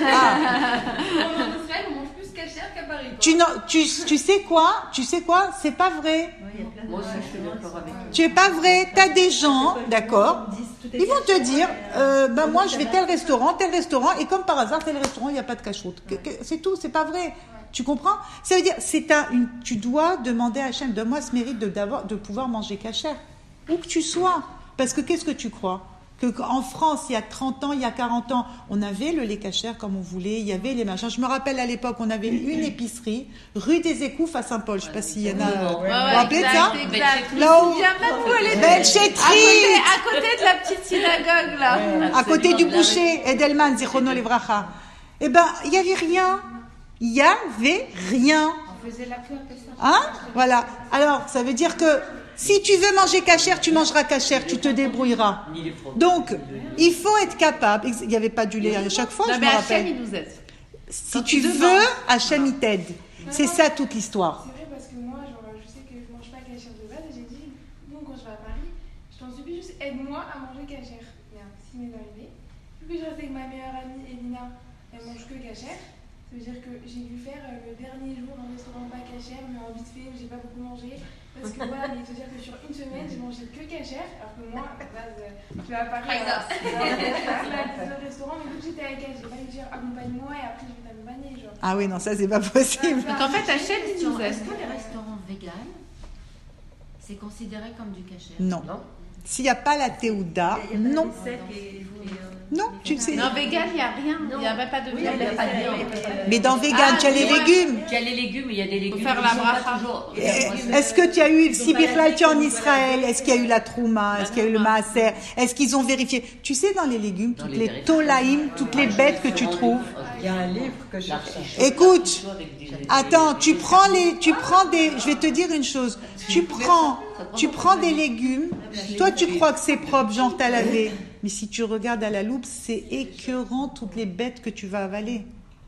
En Israël, on mange plus kasher qu'à Paris. Tu sais quoi? C'est pas vrai. moi aussi, je suis d'accord avec toi. Tu es pas vrai. T'as des gens, d'accord, ils vont te dire, moi je vais tel restaurant, et comme par hasard, tel restaurant, il n'y a pas de cache-route. C'est tout, c'est pas vrai. Tu comprends? Ça veut dire, tu dois demander à Hachem, donne-moi ce mérite de pouvoir manger kasher. Où que tu sois. Parce que qu'est-ce que tu crois? Qu'en France, il y a 30 ans, il y a 40 ans, on avait le lait kasher comme on voulait, il y avait les machins. Je me rappelle à l'époque, on avait une épicerie, rue des Écoufs à Saint-Paul. Je ne sais pas s'il y en a. Vous vous rappelez de ça? Là-haut. À côté de la petite synagogue, là. À côté du boucher, Edelman, Zichrono Levracha. Eh ben, il n'y avait rien. Il n'y avait rien. On faisait la queue après ça. Hein? Voilà. Alors, ça veut dire que si tu veux manger kasher, tu mangeras kasher, tu te débrouilleras. Donc, il faut être capable. Il n'y avait pas du lait à chaque fois, je me rappelle. Hachem, il nous aide. Si tu veux, Hachem, il t'aide. C'est ça toute l'histoire. C'est vrai parce que moi, je sais que je mange pas kasher de base et j'ai dit, bon, quand je vais à Paris, je t'en supplie, juste aide-moi à manger kasher. Il y a un petit m'est arrivé. Puis je reste avec ma meilleure amie Elina, elle mange que kasher. Ça veut dire que j'ai dû faire le dernier jour dans un restaurant pas kasher, mais en vite fait, où j'ai pas beaucoup mangé. Parce que voilà, mais il faut dire que sur une semaine, j'ai mangé que kasher, alors que moi, à base, je vais à Paris, au restaurant, mais vu que j'étais avec elle, j'ai pas lui dire accompagne-moi et après je vais t'accompagner. Ah oui, non, ça c'est pas possible. Donc en fait, Hachem, il nous aide. Est-ce que les restaurants véganes, c'est considéré comme du kasher? Non. S'il n'y a pas la théouda, non. Non, tu sais. Non, vegan, il n'y a rien. Il n'y a même pas de viande. Mais dans vegan, tu as les légumes. Tu as les légumes, il y a des légumes. Faut faire la bracha. Est-ce que tu as eu, si Birlal, tu es en Israël, est-ce qu'il y a eu la trouma, est-ce qu'il y a eu le maaser, est-ce qu'ils ont vérifié? Tu sais, dans les légumes, toutes les tolaïm, toutes les bêtes que tu trouves. Il y a un livre que j'ai fait. Écoute, attends, je vais te dire une chose. Tu prends des légumes, toi tu crois que c'est propre, genre t'as lavé. Mais si tu regardes à la loupe, c'est écœurant toutes les bêtes que tu vas avaler.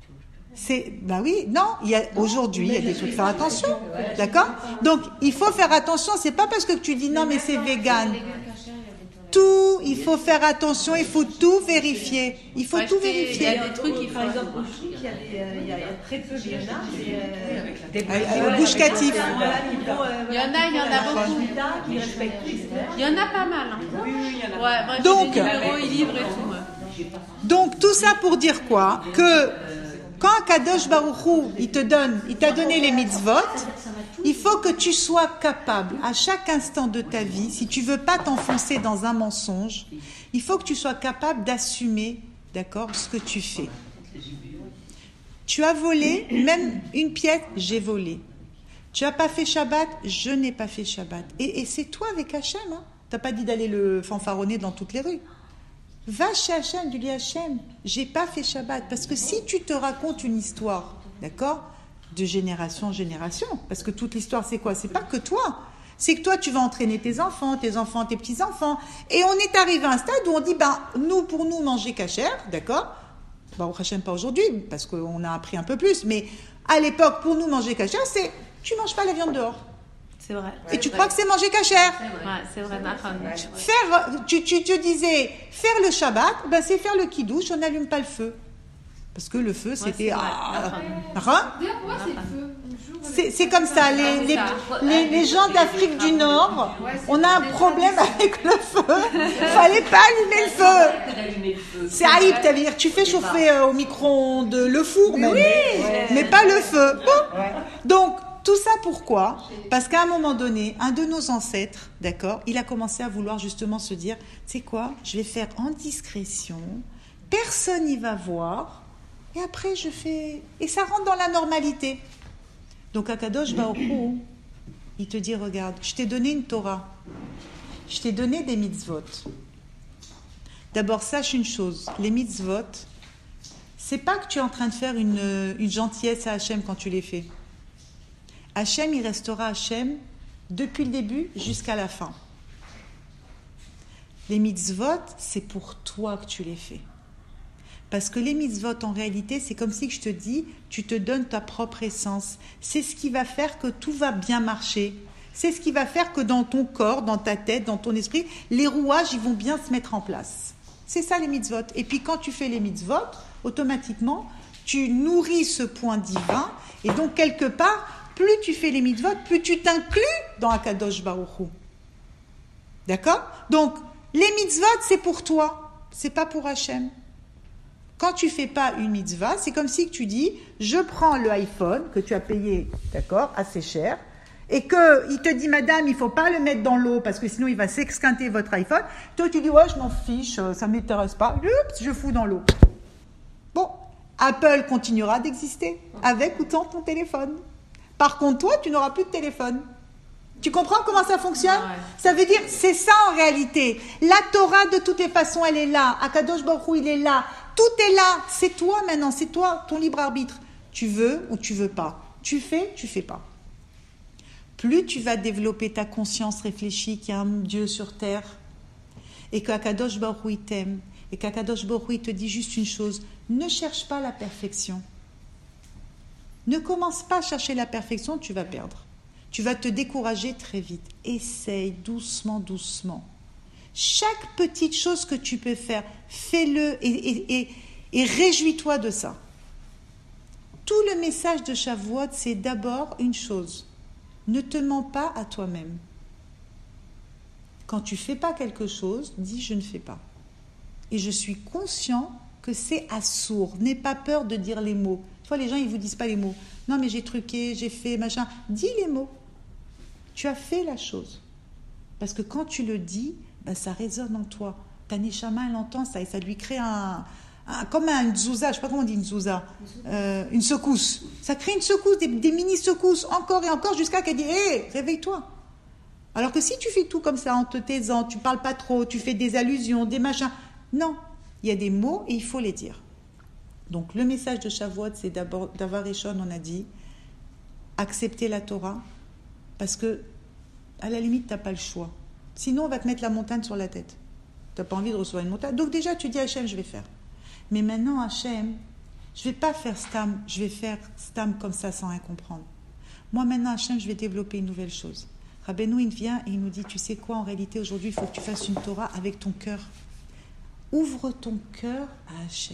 Aujourd'hui, il y a des trucs, faire attention. D'accord? Donc, il faut faire attention, c'est pas parce que tu dis non, mais c'est vegan. Il faut faire attention, il faut tout vérifier. Il faut tout vérifier. Il y a des trucs qui font. Par exemple, au chouk, il y a très peu de des Bouche catif. Il y en a beaucoup. qui respectent l'islam. Il y en a pas mal. Oui, il y en a. Ouais, moi, Donc, j'ai des numéros, ils livrent et tout. Donc, tout ça pour dire quoi? Que quand Kadosh Baruch Hu, il t'a donné les mitzvot, il faut que tu sois capable, à chaque instant de ta vie, si tu veux pas t'enfoncer dans un mensonge, il faut que tu sois capable d'assumer, d'accord, ce que tu fais. Tu as volé, même une pièce, j'ai volé. Tu n'as pas fait Shabbat, je n'ai pas fait Shabbat. Et c'est toi avec Hachem, hein. Tu n'as pas dit d'aller le fanfaronner dans toutes les rues. Va chez Hachem, tu dis Hachem, j'ai pas fait Shabbat. Parce que si tu te racontes une histoire, d'accord, de génération en génération, parce que toute l'histoire c'est quoi? C'est pas que toi. C'est que toi tu vas entraîner tes enfants, tes petits-enfants. Et on est arrivé à un stade où on dit, pour nous manger kasher, d'accord, Baruch Hashem, pas aujourd'hui, parce qu'on a appris un peu plus, mais à l'époque, pour nous, manger kasher, c'est tu manges pas la viande dehors. C'est vrai. Et tu crois que c'est manger kasher. C'est vrai. Tu te disais, faire le Shabbat, ben c'est faire le kiddush, on n'allume pas le feu. Parce que le feu, c'était... D'ailleurs, pour moi, c'est le feu. C'est comme ça, les gens d'Afrique du Nord, on a un problème avec le feu. Fallait pas allumer le feu. C'est haïb, ça veut dire tu fais chauffer au micro-ondes le four, mais pas le feu. Bon. Donc, tout ça pourquoi ? Parce qu'à un moment donné, un de nos ancêtres, d'accord, il a commencé à vouloir justement se dire, tu sais quoi, je vais faire en discrétion, personne n'y va voir, et après je fais... Et ça rentre dans la normalité. Donc Akadosh Baruch Hu, il te dit, regarde, je t'ai donné une Torah, je t'ai donné des mitzvot. D'abord, sache une chose, les mitzvot, c'est pas que tu es en train de faire une gentillesse à Hachem quand tu les fais. Hachem, il restera Hachem depuis le début jusqu'à la fin. Les mitzvot, c'est pour toi que tu les fais. Parce que les mitzvot, en réalité, c'est comme si je te dis, tu te donnes ta propre essence. C'est ce qui va faire que tout va bien marcher. C'est ce qui va faire que dans ton corps, dans ta tête, dans ton esprit, les rouages, ils vont bien se mettre en place. C'est ça les mitzvot. Et puis quand tu fais les mitzvot, automatiquement, tu nourris ce point divin. Et donc, quelque part, plus tu fais les mitzvot, plus tu t'inclus dans Akadosh Baruch Hu. D'accord ? Donc, les mitzvot, c'est pour toi. C'est pas pour Hachem. Quand tu fais pas une mitzvah, c'est comme si tu dis, je prends le iPhone que tu as payé, d'accord, assez cher, et que il te dit, madame, il faut pas le mettre dans l'eau parce que sinon il va s'exquinter votre iPhone. Toi, tu dis, ouais, je m'en fiche, ça m'intéresse pas. Oups, je fous dans l'eau. Bon, Apple continuera d'exister avec ou sans ton téléphone. Par contre, toi, tu n'auras plus de téléphone. Tu comprends comment ça fonctionne ? Ça veut dire, c'est ça en réalité. La Torah, de toutes les façons, elle est là. Akadosh Baruch Hu, il est là. Tout est là. C'est toi maintenant. C'est toi, ton libre arbitre. Tu veux ou tu veux pas. Tu fais pas. Plus tu vas développer ta conscience réfléchie qu'il y a un Dieu sur terre et qu'Akadosh Baruch Hu, il t'aime et qu'Akadosh Baruch Hu, il te dit juste une chose. Ne cherche pas la perfection. Ne commence pas à chercher la perfection, tu vas perdre. Tu vas te décourager très vite. Essaye doucement, doucement. Chaque petite chose que tu peux faire, fais-le et réjouis-toi de ça. Tout le message de Shavuot, c'est d'abord une chose. Ne te mens pas à toi-même. Quand tu ne fais pas quelque chose, dis « je ne fais pas ». Et je suis conscient que c'est assourd. N'aie pas peur de dire les mots. Des fois, les gens, ils ne vous disent pas les mots. Non, mais j'ai truqué, j'ai fait, machin. Dis les mots. Tu as fait la chose. Parce que quand tu le dis, ben, ça résonne en toi. Ta neshama, elle entend ça et ça lui crée comme un zouza, je ne sais pas comment on dit une zouza, une secousse. Ça crée une secousse, des mini-secousses, encore et encore, jusqu'à qu'elle dit « Hé, réveille-toi ». Alors que si tu fais tout comme ça, en te taisant, tu ne parles pas trop, tu fais des allusions, des machins. Non, il y a des mots et il faut les dire. Donc le message de Shavuot, c'est d'abord, Davar Rishon, on a dit, accepter la Torah, parce que à la limite, tu n'as pas le choix. Sinon, on va te mettre la montagne sur la tête. Tu n'as pas envie de recevoir une montagne. Donc déjà, tu dis à Hachem, je vais faire. Mais maintenant, Hachem, je ne vais pas faire stam, je vais faire stam comme ça sans rien comprendre. Moi, maintenant, Hachem, je vais développer une nouvelle chose. Rabbeinu, il vient et il nous dit, tu sais quoi, en réalité, aujourd'hui, il faut que tu fasses une Torah avec ton cœur. Ouvre ton cœur à Hachem.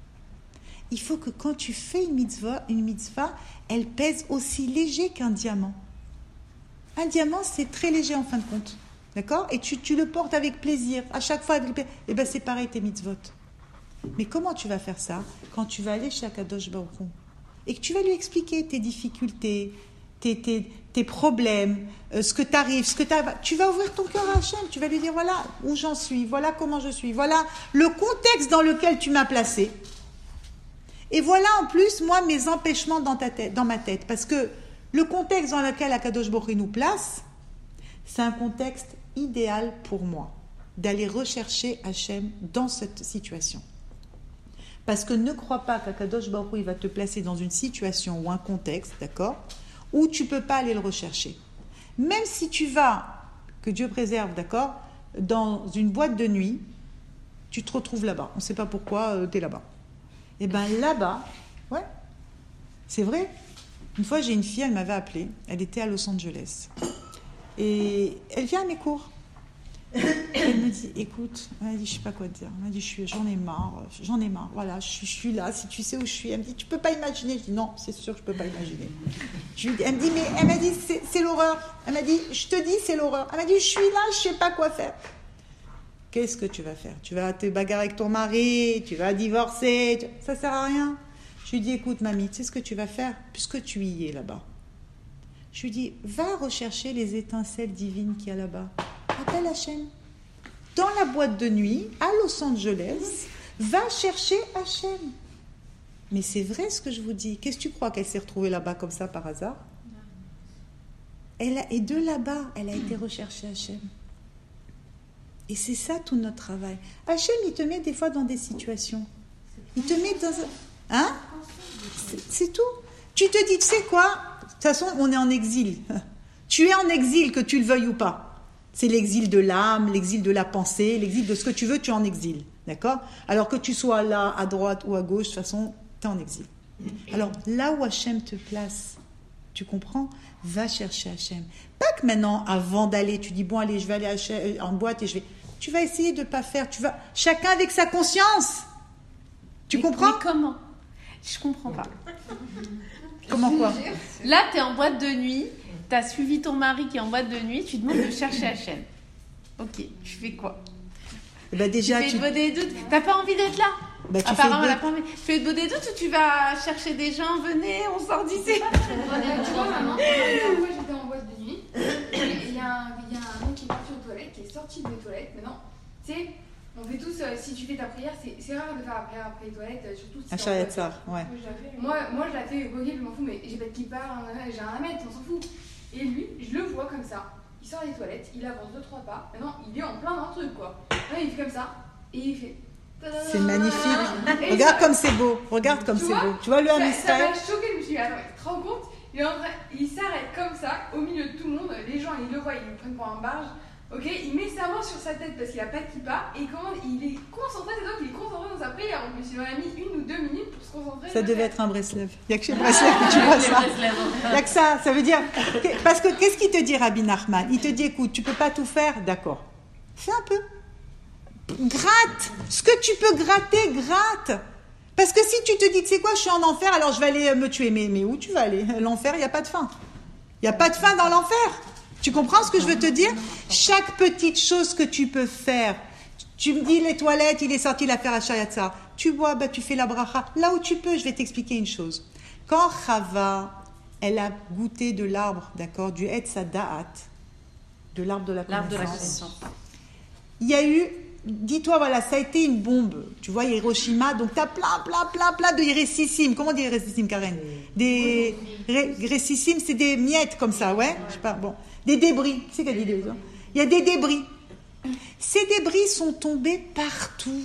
Il faut que quand tu fais une mitzvah, elle pèse aussi léger qu'un diamant. Un diamant, c'est très léger en fin de compte. D'accord ? Et tu le portes avec plaisir. À chaque fois, avec plaisir. Et bien, c'est pareil, tes mitzvot. Mais comment tu vas faire ça ? Quand tu vas aller chez Akadosh Baruch Hu et que tu vas lui expliquer tes difficultés, tes problèmes, ce que t'arrives, tu vas ouvrir ton cœur à Hachem. Tu vas lui dire, voilà où j'en suis, voilà comment je suis, voilà le contexte dans lequel tu m'as placé. Et voilà en plus, moi, mes empêchements dans ma tête. Parce que le contexte dans lequel Akadosh Baruch Hu nous place, c'est un contexte idéal pour moi, d'aller rechercher Hachem dans cette situation. Parce que ne crois pas qu'Akadosh Baruch Hu, il va te placer dans une situation ou un contexte, d'accord, où tu ne peux pas aller le rechercher. Même si tu vas, que Dieu préserve, d'accord, dans une boîte de nuit, tu te retrouves là-bas. On ne sait pas pourquoi tu es là-bas. Et bien là-bas, ouais, c'est vrai. Une fois, j'ai une fille, elle m'avait appelée. Elle était à Los Angeles. Et elle vient à mes cours. Elle me dit, écoute, elle m'a dit, je sais pas quoi te dire. Elle m'a dit, j'en ai marre, voilà, je suis là, si tu sais où je suis. Elle me dit, tu peux pas imaginer. Je dis, non, c'est sûr que je peux pas imaginer. Elle me dit, mais elle m'a dit, c'est l'horreur. Elle m'a dit, je te dis, c'est l'horreur. Elle m'a dit, je suis là, je sais pas quoi faire. Qu'est-ce que tu vas faire? Tu vas te bagarrer avec ton mari, tu vas divorcer, ça sert à rien. Je lui dis, écoute, mamie, tu sais ce que tu vas faire, puisque tu y es là-bas. Je lui dis, va rechercher les étincelles divines qu'il y a là-bas. Appelle Hachem. Dans la boîte de nuit, à Los Angeles, va chercher Hachem. Mais c'est vrai ce que je vous dis. Qu'est-ce que tu crois qu'elle s'est retrouvée là-bas comme ça par hasard? Et de là-bas, elle a été rechercher Hachem. Et c'est ça tout notre travail. Hachem, il te met des fois dans des situations. Il te met dans... Hein? C'est tout. Tu te dis, tu sais quoi? De toute façon, on est en exil. Tu es en exil, que tu le veuilles ou pas. C'est l'exil de l'âme, l'exil de la pensée, l'exil de ce que tu veux, tu es en exil. D'accord? Alors que tu sois là, à droite ou à gauche, de toute façon, tu es en exil. Alors, là où Hachem te place, tu comprends? Va chercher Hachem. Pas que maintenant, avant d'aller, tu dis, bon, allez, je vais aller en boîte et je vais... Tu vas essayer de ne pas faire. Chacun avec sa conscience. Tu comprends? Mais comment? Je comprends pas. Comment quoi? Là, tu es en boîte de nuit, tu as suivi ton mari qui est en boîte de nuit, tu demandes de chercher Hachem. Ok, tu fais quoi? Bah déjà, tu fais des doutes. T'as pas envie d'être là? Bah, apparemment, elle a pas envie. Tu fais des doutes ou tu vas chercher des gens? Venez, on sort d'ici. Tu vois, maman, moi j'étais en boîte de nuit, il y a un mec qui est parti aux toilettes, qui est sorti des toilettes. Maintenant, tu sais, on fait tous, si tu fais ta prière, c'est rare de faire la prière après les toilettes, surtout si c'est en ça, ouais. Moi je la fais, ok, je m'en fous, mais j'ai pas de kippa, j'ai rien à mettre, on s'en fout. Et lui, je le vois comme ça, il sort des toilettes, il avance 2-3 pas, maintenant il est en plein d'un truc quoi. Là, il fait comme ça, et il fait... C'est magnifique. Regarde comme c'est beau. Regarde comme c'est beau. Tu vois le Ham Ça Israël? m'a choqué, je me suis dit, attends, tu te rends compte? Il s'arrête comme ça, au milieu de tout le monde, les gens ils le voient, ils le prennent pour un barge. Ok, il met sa main sur sa tête parce qu'il a pas de kippa et il est concentré, c'est donc il est concentré dans sa prière. En plus, il en a mis 1 ou 2 minutes pour se concentrer. Ça devait être un Breslev. Il n'y a que chez Breslev que tu vois ça. Il n'y a que ça. Ça veut dire. Parce que qu'est-ce qu'il te dit, Rabbi Nachman? Il te dit, écoute, tu peux pas tout faire, d'accord. Fais un peu. Gratte. Ce que tu peux gratter, gratte. Parce que si tu te dis, tu sais quoi, je suis en enfer, alors je vais aller me tuer. Mais où tu vas aller? L'enfer, il n'y a pas de fin. Il n'y a pas de fin dans l'enfer. Tu comprends ce que je veux te dire? Chaque petite chose que tu peux faire, tu me dis les toilettes, il est sorti la faire à Shayatsa. Tu bois, bah, tu fais la bracha. Là où tu peux, je vais t'expliquer une chose. Quand Chava, elle a goûté de l'arbre, d'accord, du Etz Da'at, de l'arbre de la connaissance, il y a eu, dis-toi, voilà, ça a été une bombe. Tu vois, Hiroshima, donc tu as plein de récissime. Comment on dit récissime, Karen? Des récissime, c'est des miettes comme ça, ouais? Je sais pas, bon. Des débris. Qui c'est qui a dit des débris? Il y a des débris. Ces débris sont tombés partout.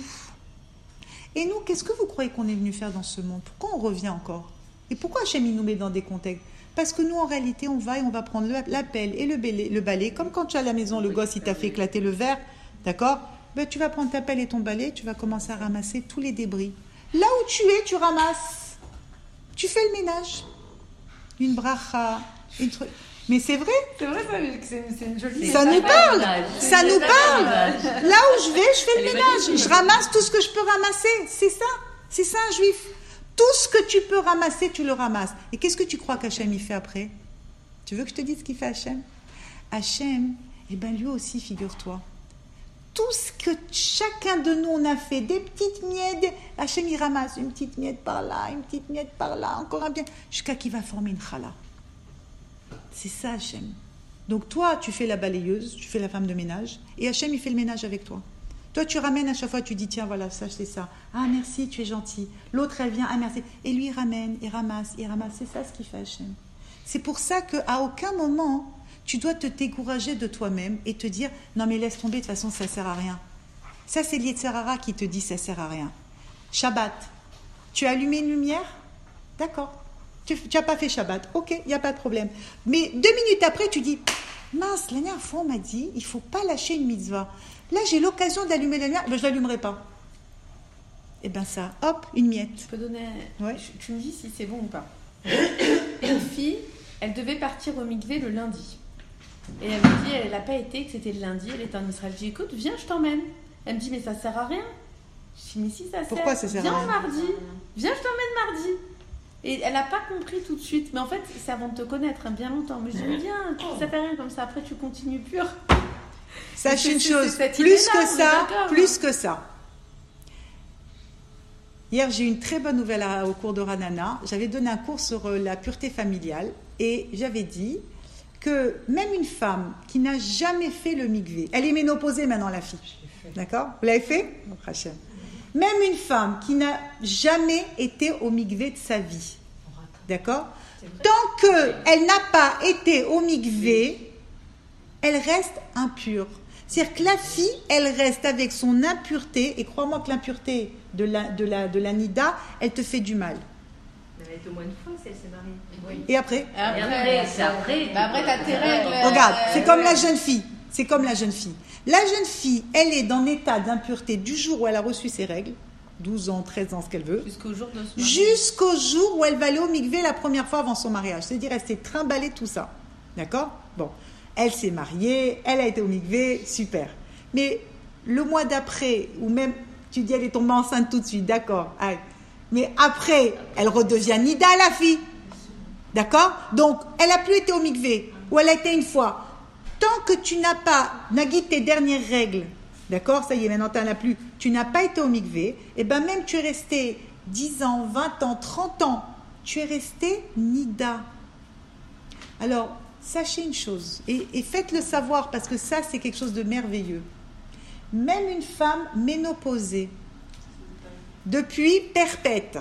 Et nous, qu'est-ce que vous croyez qu'on est venu faire dans ce monde? Pourquoi on revient encore? Et pourquoi Hachem nous met dans des contextes? Parce que nous, en réalité, on va prendre la pelle et le balai. Comme quand tu es à la maison, le gosse, il t'a fait éclater le verre. D'accord? Ben, tu vas prendre ta pelle et ton balai, tu vas commencer à ramasser tous les débris. Là où tu es, tu ramasses. Tu fais le ménage. Une bracha, une truc. Mais c'est vrai. C'est vrai, c'est une jolie... Ça nous parle. Ça nous parle. Là où je vais, je fais le ménage. Je ramasse tout ce que je peux ramasser. C'est ça. C'est ça un juif. Tout ce que tu peux ramasser, tu le ramasses. Et qu'est-ce que tu crois qu'Hachem il fait après? Tu veux que je te dise ce qu'il fait Hachem? Hachem, eh bien lui aussi, figure-toi. Tout ce que chacun de nous on a fait, des petites miettes, Hachem il ramasse une petite miette par là, une petite miette par là, encore un bien, jusqu'à qu'il va former une chala. C'est ça Hachem. Donc toi, tu fais la balayeuse, tu fais la femme de ménage, et Hachem il fait le ménage avec toi. Toi, tu ramènes à chaque fois, tu dis tiens voilà, ça c'est ça. Ah merci, tu es gentil. L'autre elle vient, ah merci. Et lui il ramène, il ramasse. C'est ça ce qu'il fait Hachem. C'est pour ça qu'à aucun moment tu dois te décourager de toi-même et te dire non mais laisse tomber, de toute façon ça sert à rien. Ça c'est l'Yetzer Hara qui te dit ça sert à rien. Shabbat, tu as allumé une lumière? D'accord. Tu n'as pas fait Shabbat, ok, il n'y a pas de problème. Mais 2 minutes après, tu dis mince, la dernière fois on m'a dit il ne faut pas lâcher une mitzvah. Là j'ai l'occasion d'allumer la lumière, mais je ne l'allumerai pas. et ben ça, hop, une miette. Je peux donner... Ouais. Tu me dis si c'est bon ou pas. Une fille, elle devait partir au mikvé le lundi. Et elle me dit, elle n'a pas été, que c'était le lundi, elle était en Israël. Je dis, écoute, viens, je t'emmène. Elle me dit, mais ça sert à rien. Je dis, mais si ça sert. Pourquoi ça sert à rien? Viens mardi. Viens, je t'emmène mardi. Et elle n'a pas compris tout de suite. Mais en fait, c'est avant de te connaître, bien longtemps. Mais je dis, mais viens, ça fait rien comme ça. Après, tu continues pur. Sache une chose, cette plus idée-là, que on est ça, d'accord, plus que ça. Hier, j'ai eu une très bonne nouvelle au cours de Ranana. J'avais donné un cours sur la pureté familiale et j'avais dit que même une femme qui n'a jamais fait le mikvé, elle est ménopausée maintenant, la fille. D'accord? Vous l'avez fait? Même une femme qui n'a jamais été au mikvé de sa vie. D'accord? Tant qu'elle n'a pas été au mikvé, elle reste impure. C'est-à-dire que la fille, elle reste avec son impureté, et crois-moi que l'impureté de la nida, elle te fait du mal. Elle est au moins une fois si elle s'est mariée. Oui. Et après? C'est après. Après, t'as tes règles. Regarde, c'est comme la jeune fille. C'est comme la jeune fille. La jeune fille, elle est dans l'état d'impureté du jour où elle a reçu ses règles, 12 ans, 13 ans, ce qu'elle veut, Jusqu'au jour de ce mariage. jusqu'au jour où elle va aller au mikvé la première fois avant son mariage. C'est-à-dire, elle s'est trimballée tout ça. D'accord? Bon. Elle s'est mariée, elle a été au mikvé, super. Mais le mois d'après, ou même, tu dis, elle est tombée enceinte tout de suite, d'accord. Allez. Mais après, elle redevient nida, la fille. D'accord? Donc, elle n'a plus été au mikvé, ou elle a été une fois. Tant que tu n'as pas, Nagui, tes dernières règles, d'accord? Ça y est, maintenant tu n'en as plus. Tu n'as pas été au mikvé, et bien même tu es resté 10 ans, 20 ans, 30 ans, tu es resté nida. Alors, sachez une chose, et faites-le savoir, parce que ça, c'est quelque chose de merveilleux. Même une femme ménopausée, depuis perpète,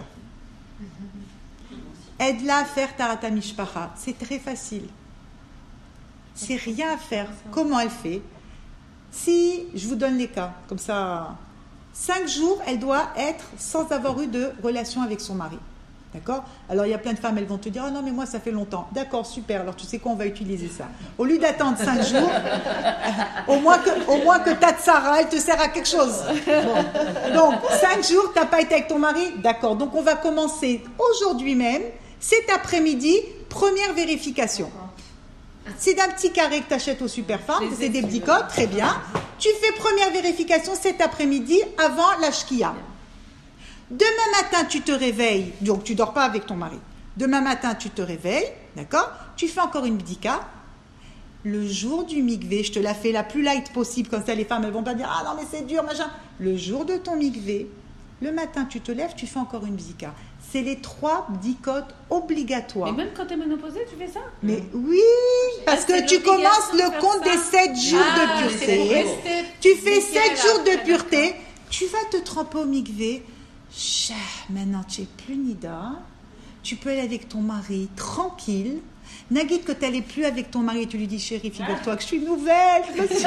aide-la à faire Tarata Mishpacha. C'est très facile. C'est rien à faire. Comment elle fait? Si, je vous donne les cas, comme ça, 5 jours, elle doit être sans avoir eu de relation avec son mari. D'accord? Alors, il y a plein de femmes, elles vont te dire « Ah non, mais moi, ça fait longtemps. » D'accord, super. Alors, tu sais quoi, on va utiliser ça. Au lieu d'attendre 5 jours, au moins que ta tsara, elle te sert à quelque chose. Bon. Donc, 5 jours, tu n'as pas été avec ton mari? D'accord. Donc, on va commencer aujourd'hui même, cet après-midi, première vérification. C'est d'un petit carré que tu achètes au Superfarm, c'est des petits codes, très bien. Tu fais première vérification cet après-midi avant la shkia. Demain matin, tu te réveilles, donc tu ne dors pas avec ton mari. Demain matin, tu te réveilles, d'accord? Tu fais encore une bdika. Le jour du mikvé, je te la fais la plus light possible, comme ça les femmes, elles vont pas dire « Ah non, mais c'est dur, machin ». Le jour de ton mikvé, le matin, tu te lèves, tu fais encore une bdika. C'est les 3 bdikot obligatoires. Mais même quand tu es ménopausée, tu fais ça? Mais oui, parce que tu commences le compte des 7 jours de pureté. Tu fais 7 jours de pureté. Tu vas te tremper au mikvé. Maintenant, tu n'es plus nida. Tu peux aller avec ton mari tranquille. Nagid, que tu n'allais plus avec ton mari, tu lui dis chérie, figure-toi que je suis nouvelle. Je me suis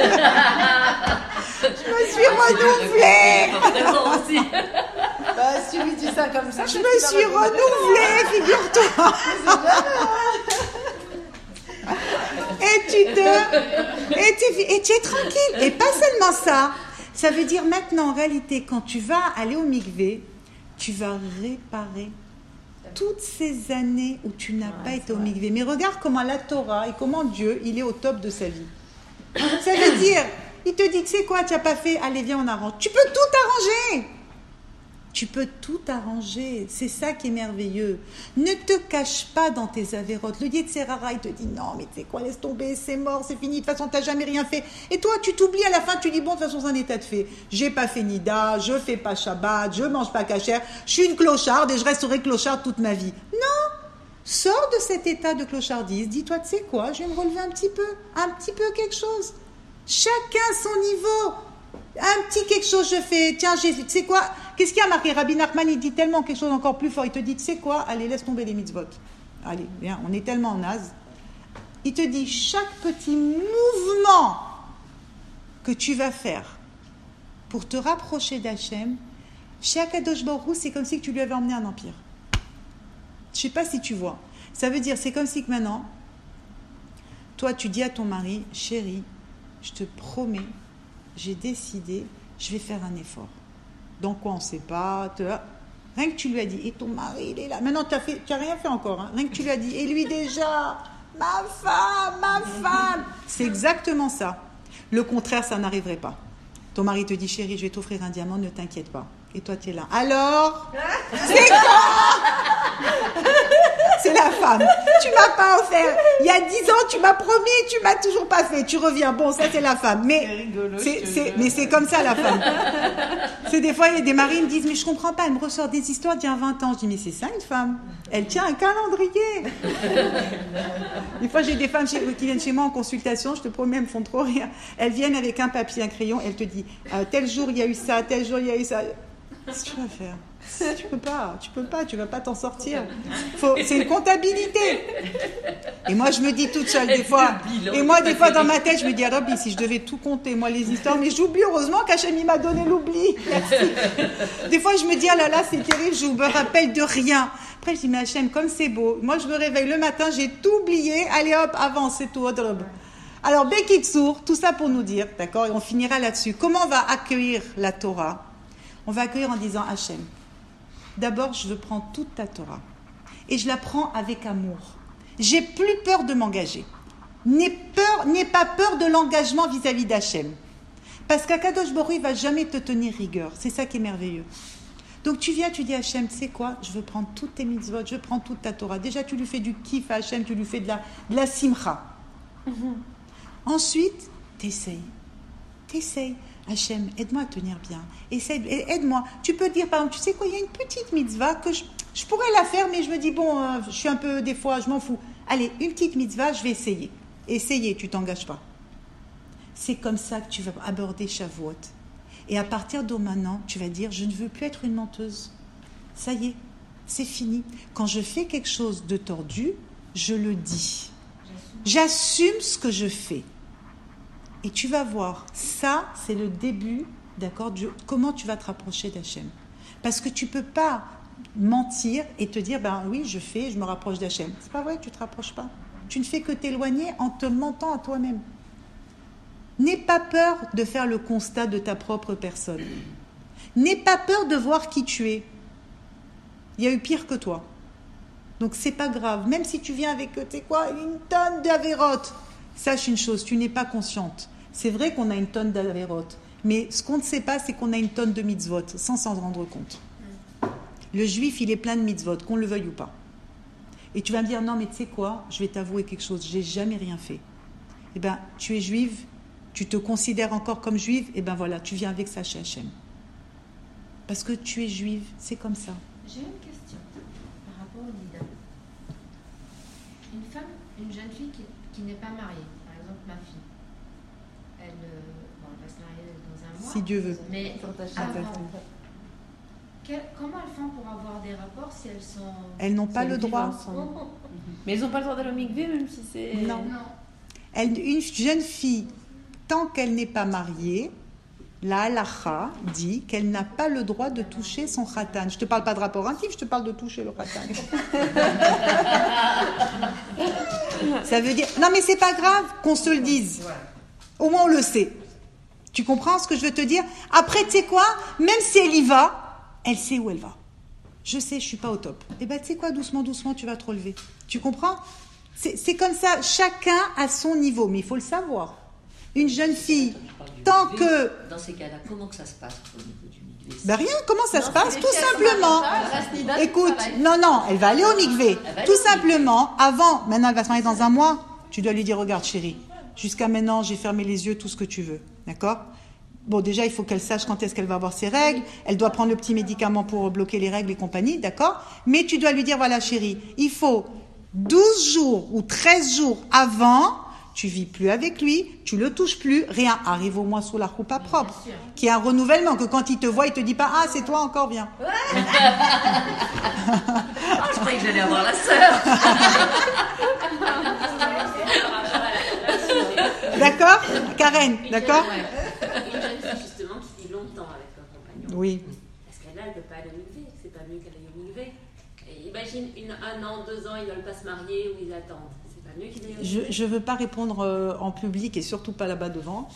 renouvelée. Bah, si tu lui dis ça comme ça, Je me suis renouvelée, figure-toi. Et tu es tranquille. Et pas seulement ça. Ça veut dire maintenant, en réalité, quand tu vas aller au mikvé, tu vas réparer toutes ces années où tu n'as pas été au mikvé. Mais regarde comment la Torah et comment Dieu, il est au top de sa vie. Ça veut dire, il te dit, tu sais quoi, tu n'as pas fait, allez viens on arrange. Tu peux tout arranger. Tu peux tout arranger. C'est ça qui est merveilleux. Ne te cache pas dans tes avérotes. Le Yetzerara, il te dit non, mais tu sais quoi, laisse tomber, c'est mort, c'est fini. De toute façon, tu n'as jamais rien fait. Et toi, tu t'oublies à la fin, tu dis bon, de toute façon, c'est un état de fait. J'ai pas fait Nida, je fais pas Shabbat, je mange pas kasher, je suis une clocharde et je resterai clocharde toute ma vie. Non! Sors de cet état de clochardise. Dis-toi, tu sais quoi, je vais me relever un petit peu quelque chose. Chacun son niveau. Un petit quelque chose je fais, tiens, tu sais quoi, qu'est-ce qu'il y a marqué? Rabbi Nachman, il dit tellement quelque chose encore plus fort, il te dit, tu sais quoi, allez, laisse tomber les mitzvot. Allez, viens, on est tellement en naze. Il te dit, chaque petit mouvement que tu vas faire pour te rapprocher d'Hachem, chez Akadosh Baruch Hu, c'est comme si tu lui avais emmené un empire. Je ne sais pas si tu vois. Ça veut dire, c'est comme si que maintenant, toi, tu dis à ton mari, chérie, je te promets, j'ai décidé, je vais faire un effort. Dans quoi on ne sait pas. Rien que tu lui as dit, et ton mari, il est là. Maintenant, tu n'as rien fait encore. Hein. Rien que tu lui as dit, et lui déjà, ma femme. C'est exactement ça. Le contraire, ça n'arriverait pas. Ton mari te dit, chérie, je vais t'offrir un diamant, ne t'inquiète pas. Et toi, tu es là. Alors, c'est quoi? C'est la femme. Tu m'as pas offert. Il y a 10 ans, tu m'as promis, tu m'as toujours pas fait. Tu reviens. Bon, ça, c'est la femme. Mais c'est comme ça, la femme. C'est des fois, il y a des maris qui me disent, mais je comprends pas, elle me ressort des histoires d'il y a 20 ans. Je dis, mais c'est ça, une femme. Elle tient un calendrier. Des fois, j'ai des femmes qui viennent chez moi en consultation, je te promets, elles me font trop rire. Elles viennent avec un papier, un crayon, elles te disent, tel jour, il y a eu ça, tel jour, il y a eu ça. Qu'est-ce que tu vas faire? Tu peux pas, tu vas pas t'en sortir. C'est une comptabilité. Et moi, je me dis toute seule des fois. Et moi, des fois, dans ma tête, je me dis, ah, Rabbi, si je devais tout compter, moi, les histoires, mais j'oublie. Heureusement qu'Hachem, il m'a donné l'oubli. Merci. Des fois, je me dis, ah là là, c'est terrible, je me rappelle de rien. Après, je dis, mais Hachem, comme c'est beau. Moi, je me réveille le matin, j'ai tout oublié. Allez hop, avance, c'est tout. Alors, Bekitsour, tout ça pour nous dire, d'accord, et on finira là-dessus. Comment on va accueillir la Torah? On va accueillir en disant, Hachem, d'abord, je veux prendre toute ta Torah. Et je la prends avec amour. J'ai plus peur de m'engager. N'aie pas peur de l'engagement vis-à-vis d'Hachem. Parce qu'Akadosh Baruch Hu, il ne va jamais te tenir rigueur. C'est ça qui est merveilleux. Donc tu viens, tu dis Hachem, tu sais quoi? Je veux prendre toutes tes mitzvot, je veux prendre toute ta Torah. Déjà, tu lui fais du kiff à Hachem, tu lui fais de la simcha. Ensuite, t'essayes. Hachem, aide-moi à tenir bien. Aide-moi. Tu peux dire, par exemple, tu sais quoi, il y a une petite mitzvah que je pourrais la faire, mais je me dis, bon, je suis un peu, des fois, je m'en fous. Allez, une petite mitzvah, je vais essayer. Essayer, tu t'engages pas. C'est comme ça que tu vas aborder Shavuot. Et à partir de maintenant, tu vas dire, je ne veux plus être une menteuse. Ça y est, c'est fini. Quand je fais quelque chose de tordu, je le dis. J'assume ce que je fais. Et tu vas voir, ça, c'est le début, d'accord, comment tu vas te rapprocher d'Hachem. Parce que tu ne peux pas mentir et te dire, ben oui, je me rapproche d'Hachem. C'est pas vrai, tu ne te rapproches pas. Tu ne fais que t'éloigner en te mentant à toi-même. N'aie pas peur de faire le constat de ta propre personne. N'aie pas peur de voir qui tu es. Il y a eu pire que toi. Donc c'est pas grave. Même si tu viens avec, tu sais quoi, une tonne d'avérotes, sache une chose, tu n'es pas consciente. C'est vrai qu'on a une tonne d'avérotes, mais ce qu'on ne sait pas, c'est qu'on a une tonne de mitzvot, sans s'en rendre compte. Le juif, il est plein de mitzvot, qu'on le veuille ou pas. Et tu vas me dire, non mais tu sais quoi, je vais t'avouer quelque chose, j'ai jamais rien fait. Eh bien, tu es juive, tu te considères encore comme juive, et bien voilà, tu viens avec ça chez Hachem. Parce que tu es juive, c'est comme ça. J'ai une question par rapport au Nida. Une jeune fille qui n'est pas mariée, par exemple ma fille, elle va se marier dans un mois. Si Dieu veut. Mais comment elles font pour avoir des rapports si elles sont... Elles n'ont pas le droit. Mais elles n'ont pas le droit d'aller au mikvé, même si c'est... Non. Une jeune fille, tant qu'elle n'est pas mariée, la halacha dit qu'elle n'a pas le droit de toucher son khatan. Je ne te parle pas de rapport intime, je te parle de toucher le khatan. Ça veut dire... Non mais c'est pas grave qu'on se le dise. Au moins on le sait. Tu comprends ce que je veux te dire? Après, tu sais quoi? Même si elle y va, elle sait où elle va. Je sais, je suis pas au top. Eh bien, tu sais quoi? Doucement, doucement, tu vas te relever. Tu comprends? C'est comme ça. Chacun à son niveau. Mais il faut le savoir. Une jeune fille, tant que... Dans ces cas-là, comment que ça se passe au niveau du mikvé? Ben rien, comment ça se passe? Tout simplement. Écoute, non, elle va aller au mikvé. Tout simplement, maintenant elle va se marier dans un mois, tu dois lui dire, regarde chérie, jusqu'à maintenant j'ai fermé les yeux, tout ce que tu veux. D'accord? Bon, déjà, il faut qu'elle sache quand est-ce qu'elle va avoir ses règles. Elle doit prendre le petit médicament pour bloquer les règles et compagnie, d'accord? Mais tu dois lui dire, voilà chérie, il faut 12 jours ou 13 jours avant, tu vis plus avec lui, tu le touches plus, rien. Arrive au moins sous la roupa propre, qui est un renouvellement, que quand il te voit, il te dit pas, ah, c'est toi encore, viens. Je croyais que j'allais avoir la sœur. D'accord? Karen, d'accord? Une jeune fille justement qui vit longtemps avec un compagnon. Oui. Parce qu'elle ne peut pas aller au mikvé, c'est pas mieux qu'elle aille au mikvé. Et imagine 1 an, 2 ans, ils ne veulent pas se marier ou ils attendent. C'est pas mieux qu'ils aillent Je ne veux pas répondre en public et surtout pas là-bas devant.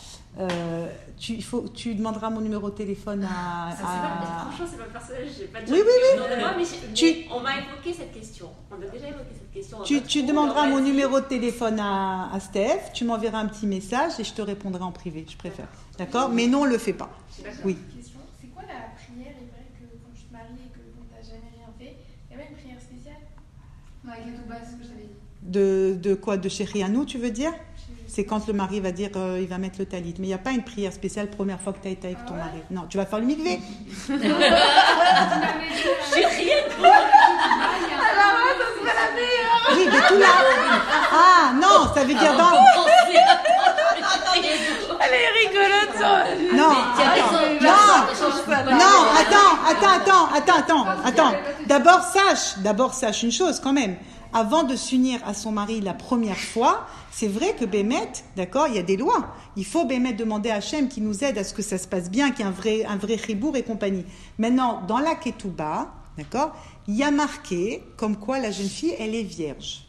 Tu demanderas mon numéro de téléphone à... Franchement, c'est pas personnel, j'ai pas de Oui. mais on m'a évoqué cette question. On a déjà évoqué cette question. Tu demanderas mon numéro de téléphone à Steph, tu m'enverras un petit message et je te répondrai en privé, je préfère. D'accord? Mais non, on ne le fait pas. Oui. C'est quoi la prière? Il paraît que quand tu te maries et que tu n'as jamais rien fait, il y a même une prière spéciale. Non, avec Ketouba, c'est ce que j'avais dit. De quoi? De chéri à nous, tu veux dire? C'est quand le mari va dire il va mettre le talit. Mais il n'y a pas une prière spéciale première fois que tu as été avec ton mari. Non, tu vas faire le mikvé. J'ai rien dit. Alors là, ça serait la meilleure. Oui, mais tout là. Ah non, ça veut dire dans. Elle est rigolote, ça. Non. Attends. D'abord sache une chose quand même. Avant de s'unir à son mari la première fois, c'est vrai que Bémet, d'accord, il y a des lois. Il faut Bémet demander à Hachem qui nous aide à ce que ça se passe bien, qu'il y ait un vrai chibour et compagnie. Maintenant, dans la Ketouba, d'accord, il y a marqué comme quoi la jeune fille, elle est vierge.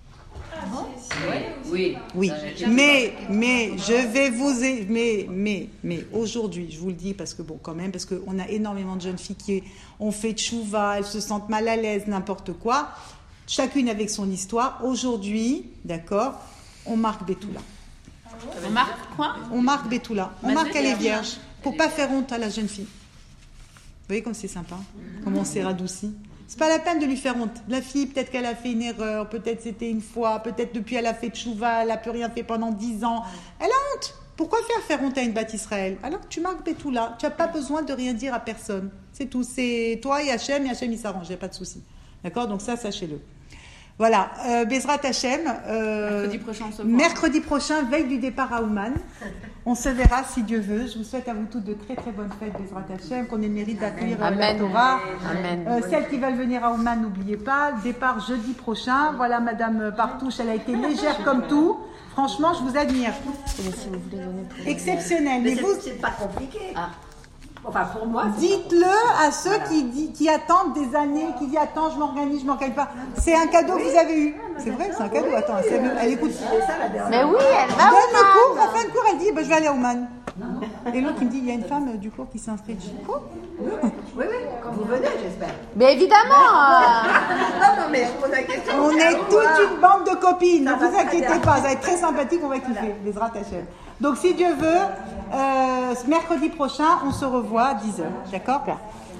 Oui. Mais je vais vous... Mais aujourd'hui, je vous le dis parce que bon, quand même, parce qu'on a énormément de jeunes filles qui ont fait tchouva, elles se sentent mal à l'aise, n'importe quoi. Chacune avec son histoire. Aujourd'hui, d'accord, on marque Betula. On marque quoi? On marque Betula. On marque qu'elle est vierge. Pour pas faire honte à la jeune fille. Vous voyez comme c'est sympa? Comment on s'est radouci? C'est pas la peine de lui faire honte. La fille, peut-être qu'elle a fait une erreur, peut-être c'était une fois, peut-être depuis elle a fait tchouva, elle n'a plus rien fait pendant 10 ans. Elle a honte. Pourquoi faire honte à une bâtisse Israël? Alors tu marques Betula. Tu n'as pas besoin de rien dire à personne. C'est tout. C'est toi et Hachem il s'arrange. Il n'y a pas de souci. D'accord? Donc ça, sachez-le. Voilà, Bezrat Hachem, mercredi prochain, veille du départ à Ouman. On se verra si Dieu veut. Je vous souhaite à vous toutes de très très bonnes fêtes, Bezrat Hachem, qu'on ait le mérite d'accueillir la Torah. Amen. Celles qui veulent venir à Ouman, n'oubliez pas, départ jeudi prochain. Voilà, Madame Partouche, elle a été légère comme tout. Franchement, je vous admire. Exceptionnel. Mais c'est pas compliqué. Enfin, pour moi, dites-le à ceux qui attendent des années, qui disent attends, je m'organise, je m'organise pas. C'est un cadeau que vous avez eu. C'est vrai, c'est un cadeau. Attends, elle écoute. Mais oui, elle va. Donne le cours. En fin de cours, elle dit je vais aller à Ouman. Et l'autre qui me dit il y a une femme du cours qui s'est inscrite. Quoi? Oui, quand vous venez, j'espère. Mais évidemment. Non, mais je pose la question. On est toute une bande de copines. Ne vous inquiétez pas, ça va être très sympathique. On va kiffer. Bezrat Hachem. Donc, si Dieu veut, mercredi prochain, on se revoit à 10h. D'accord?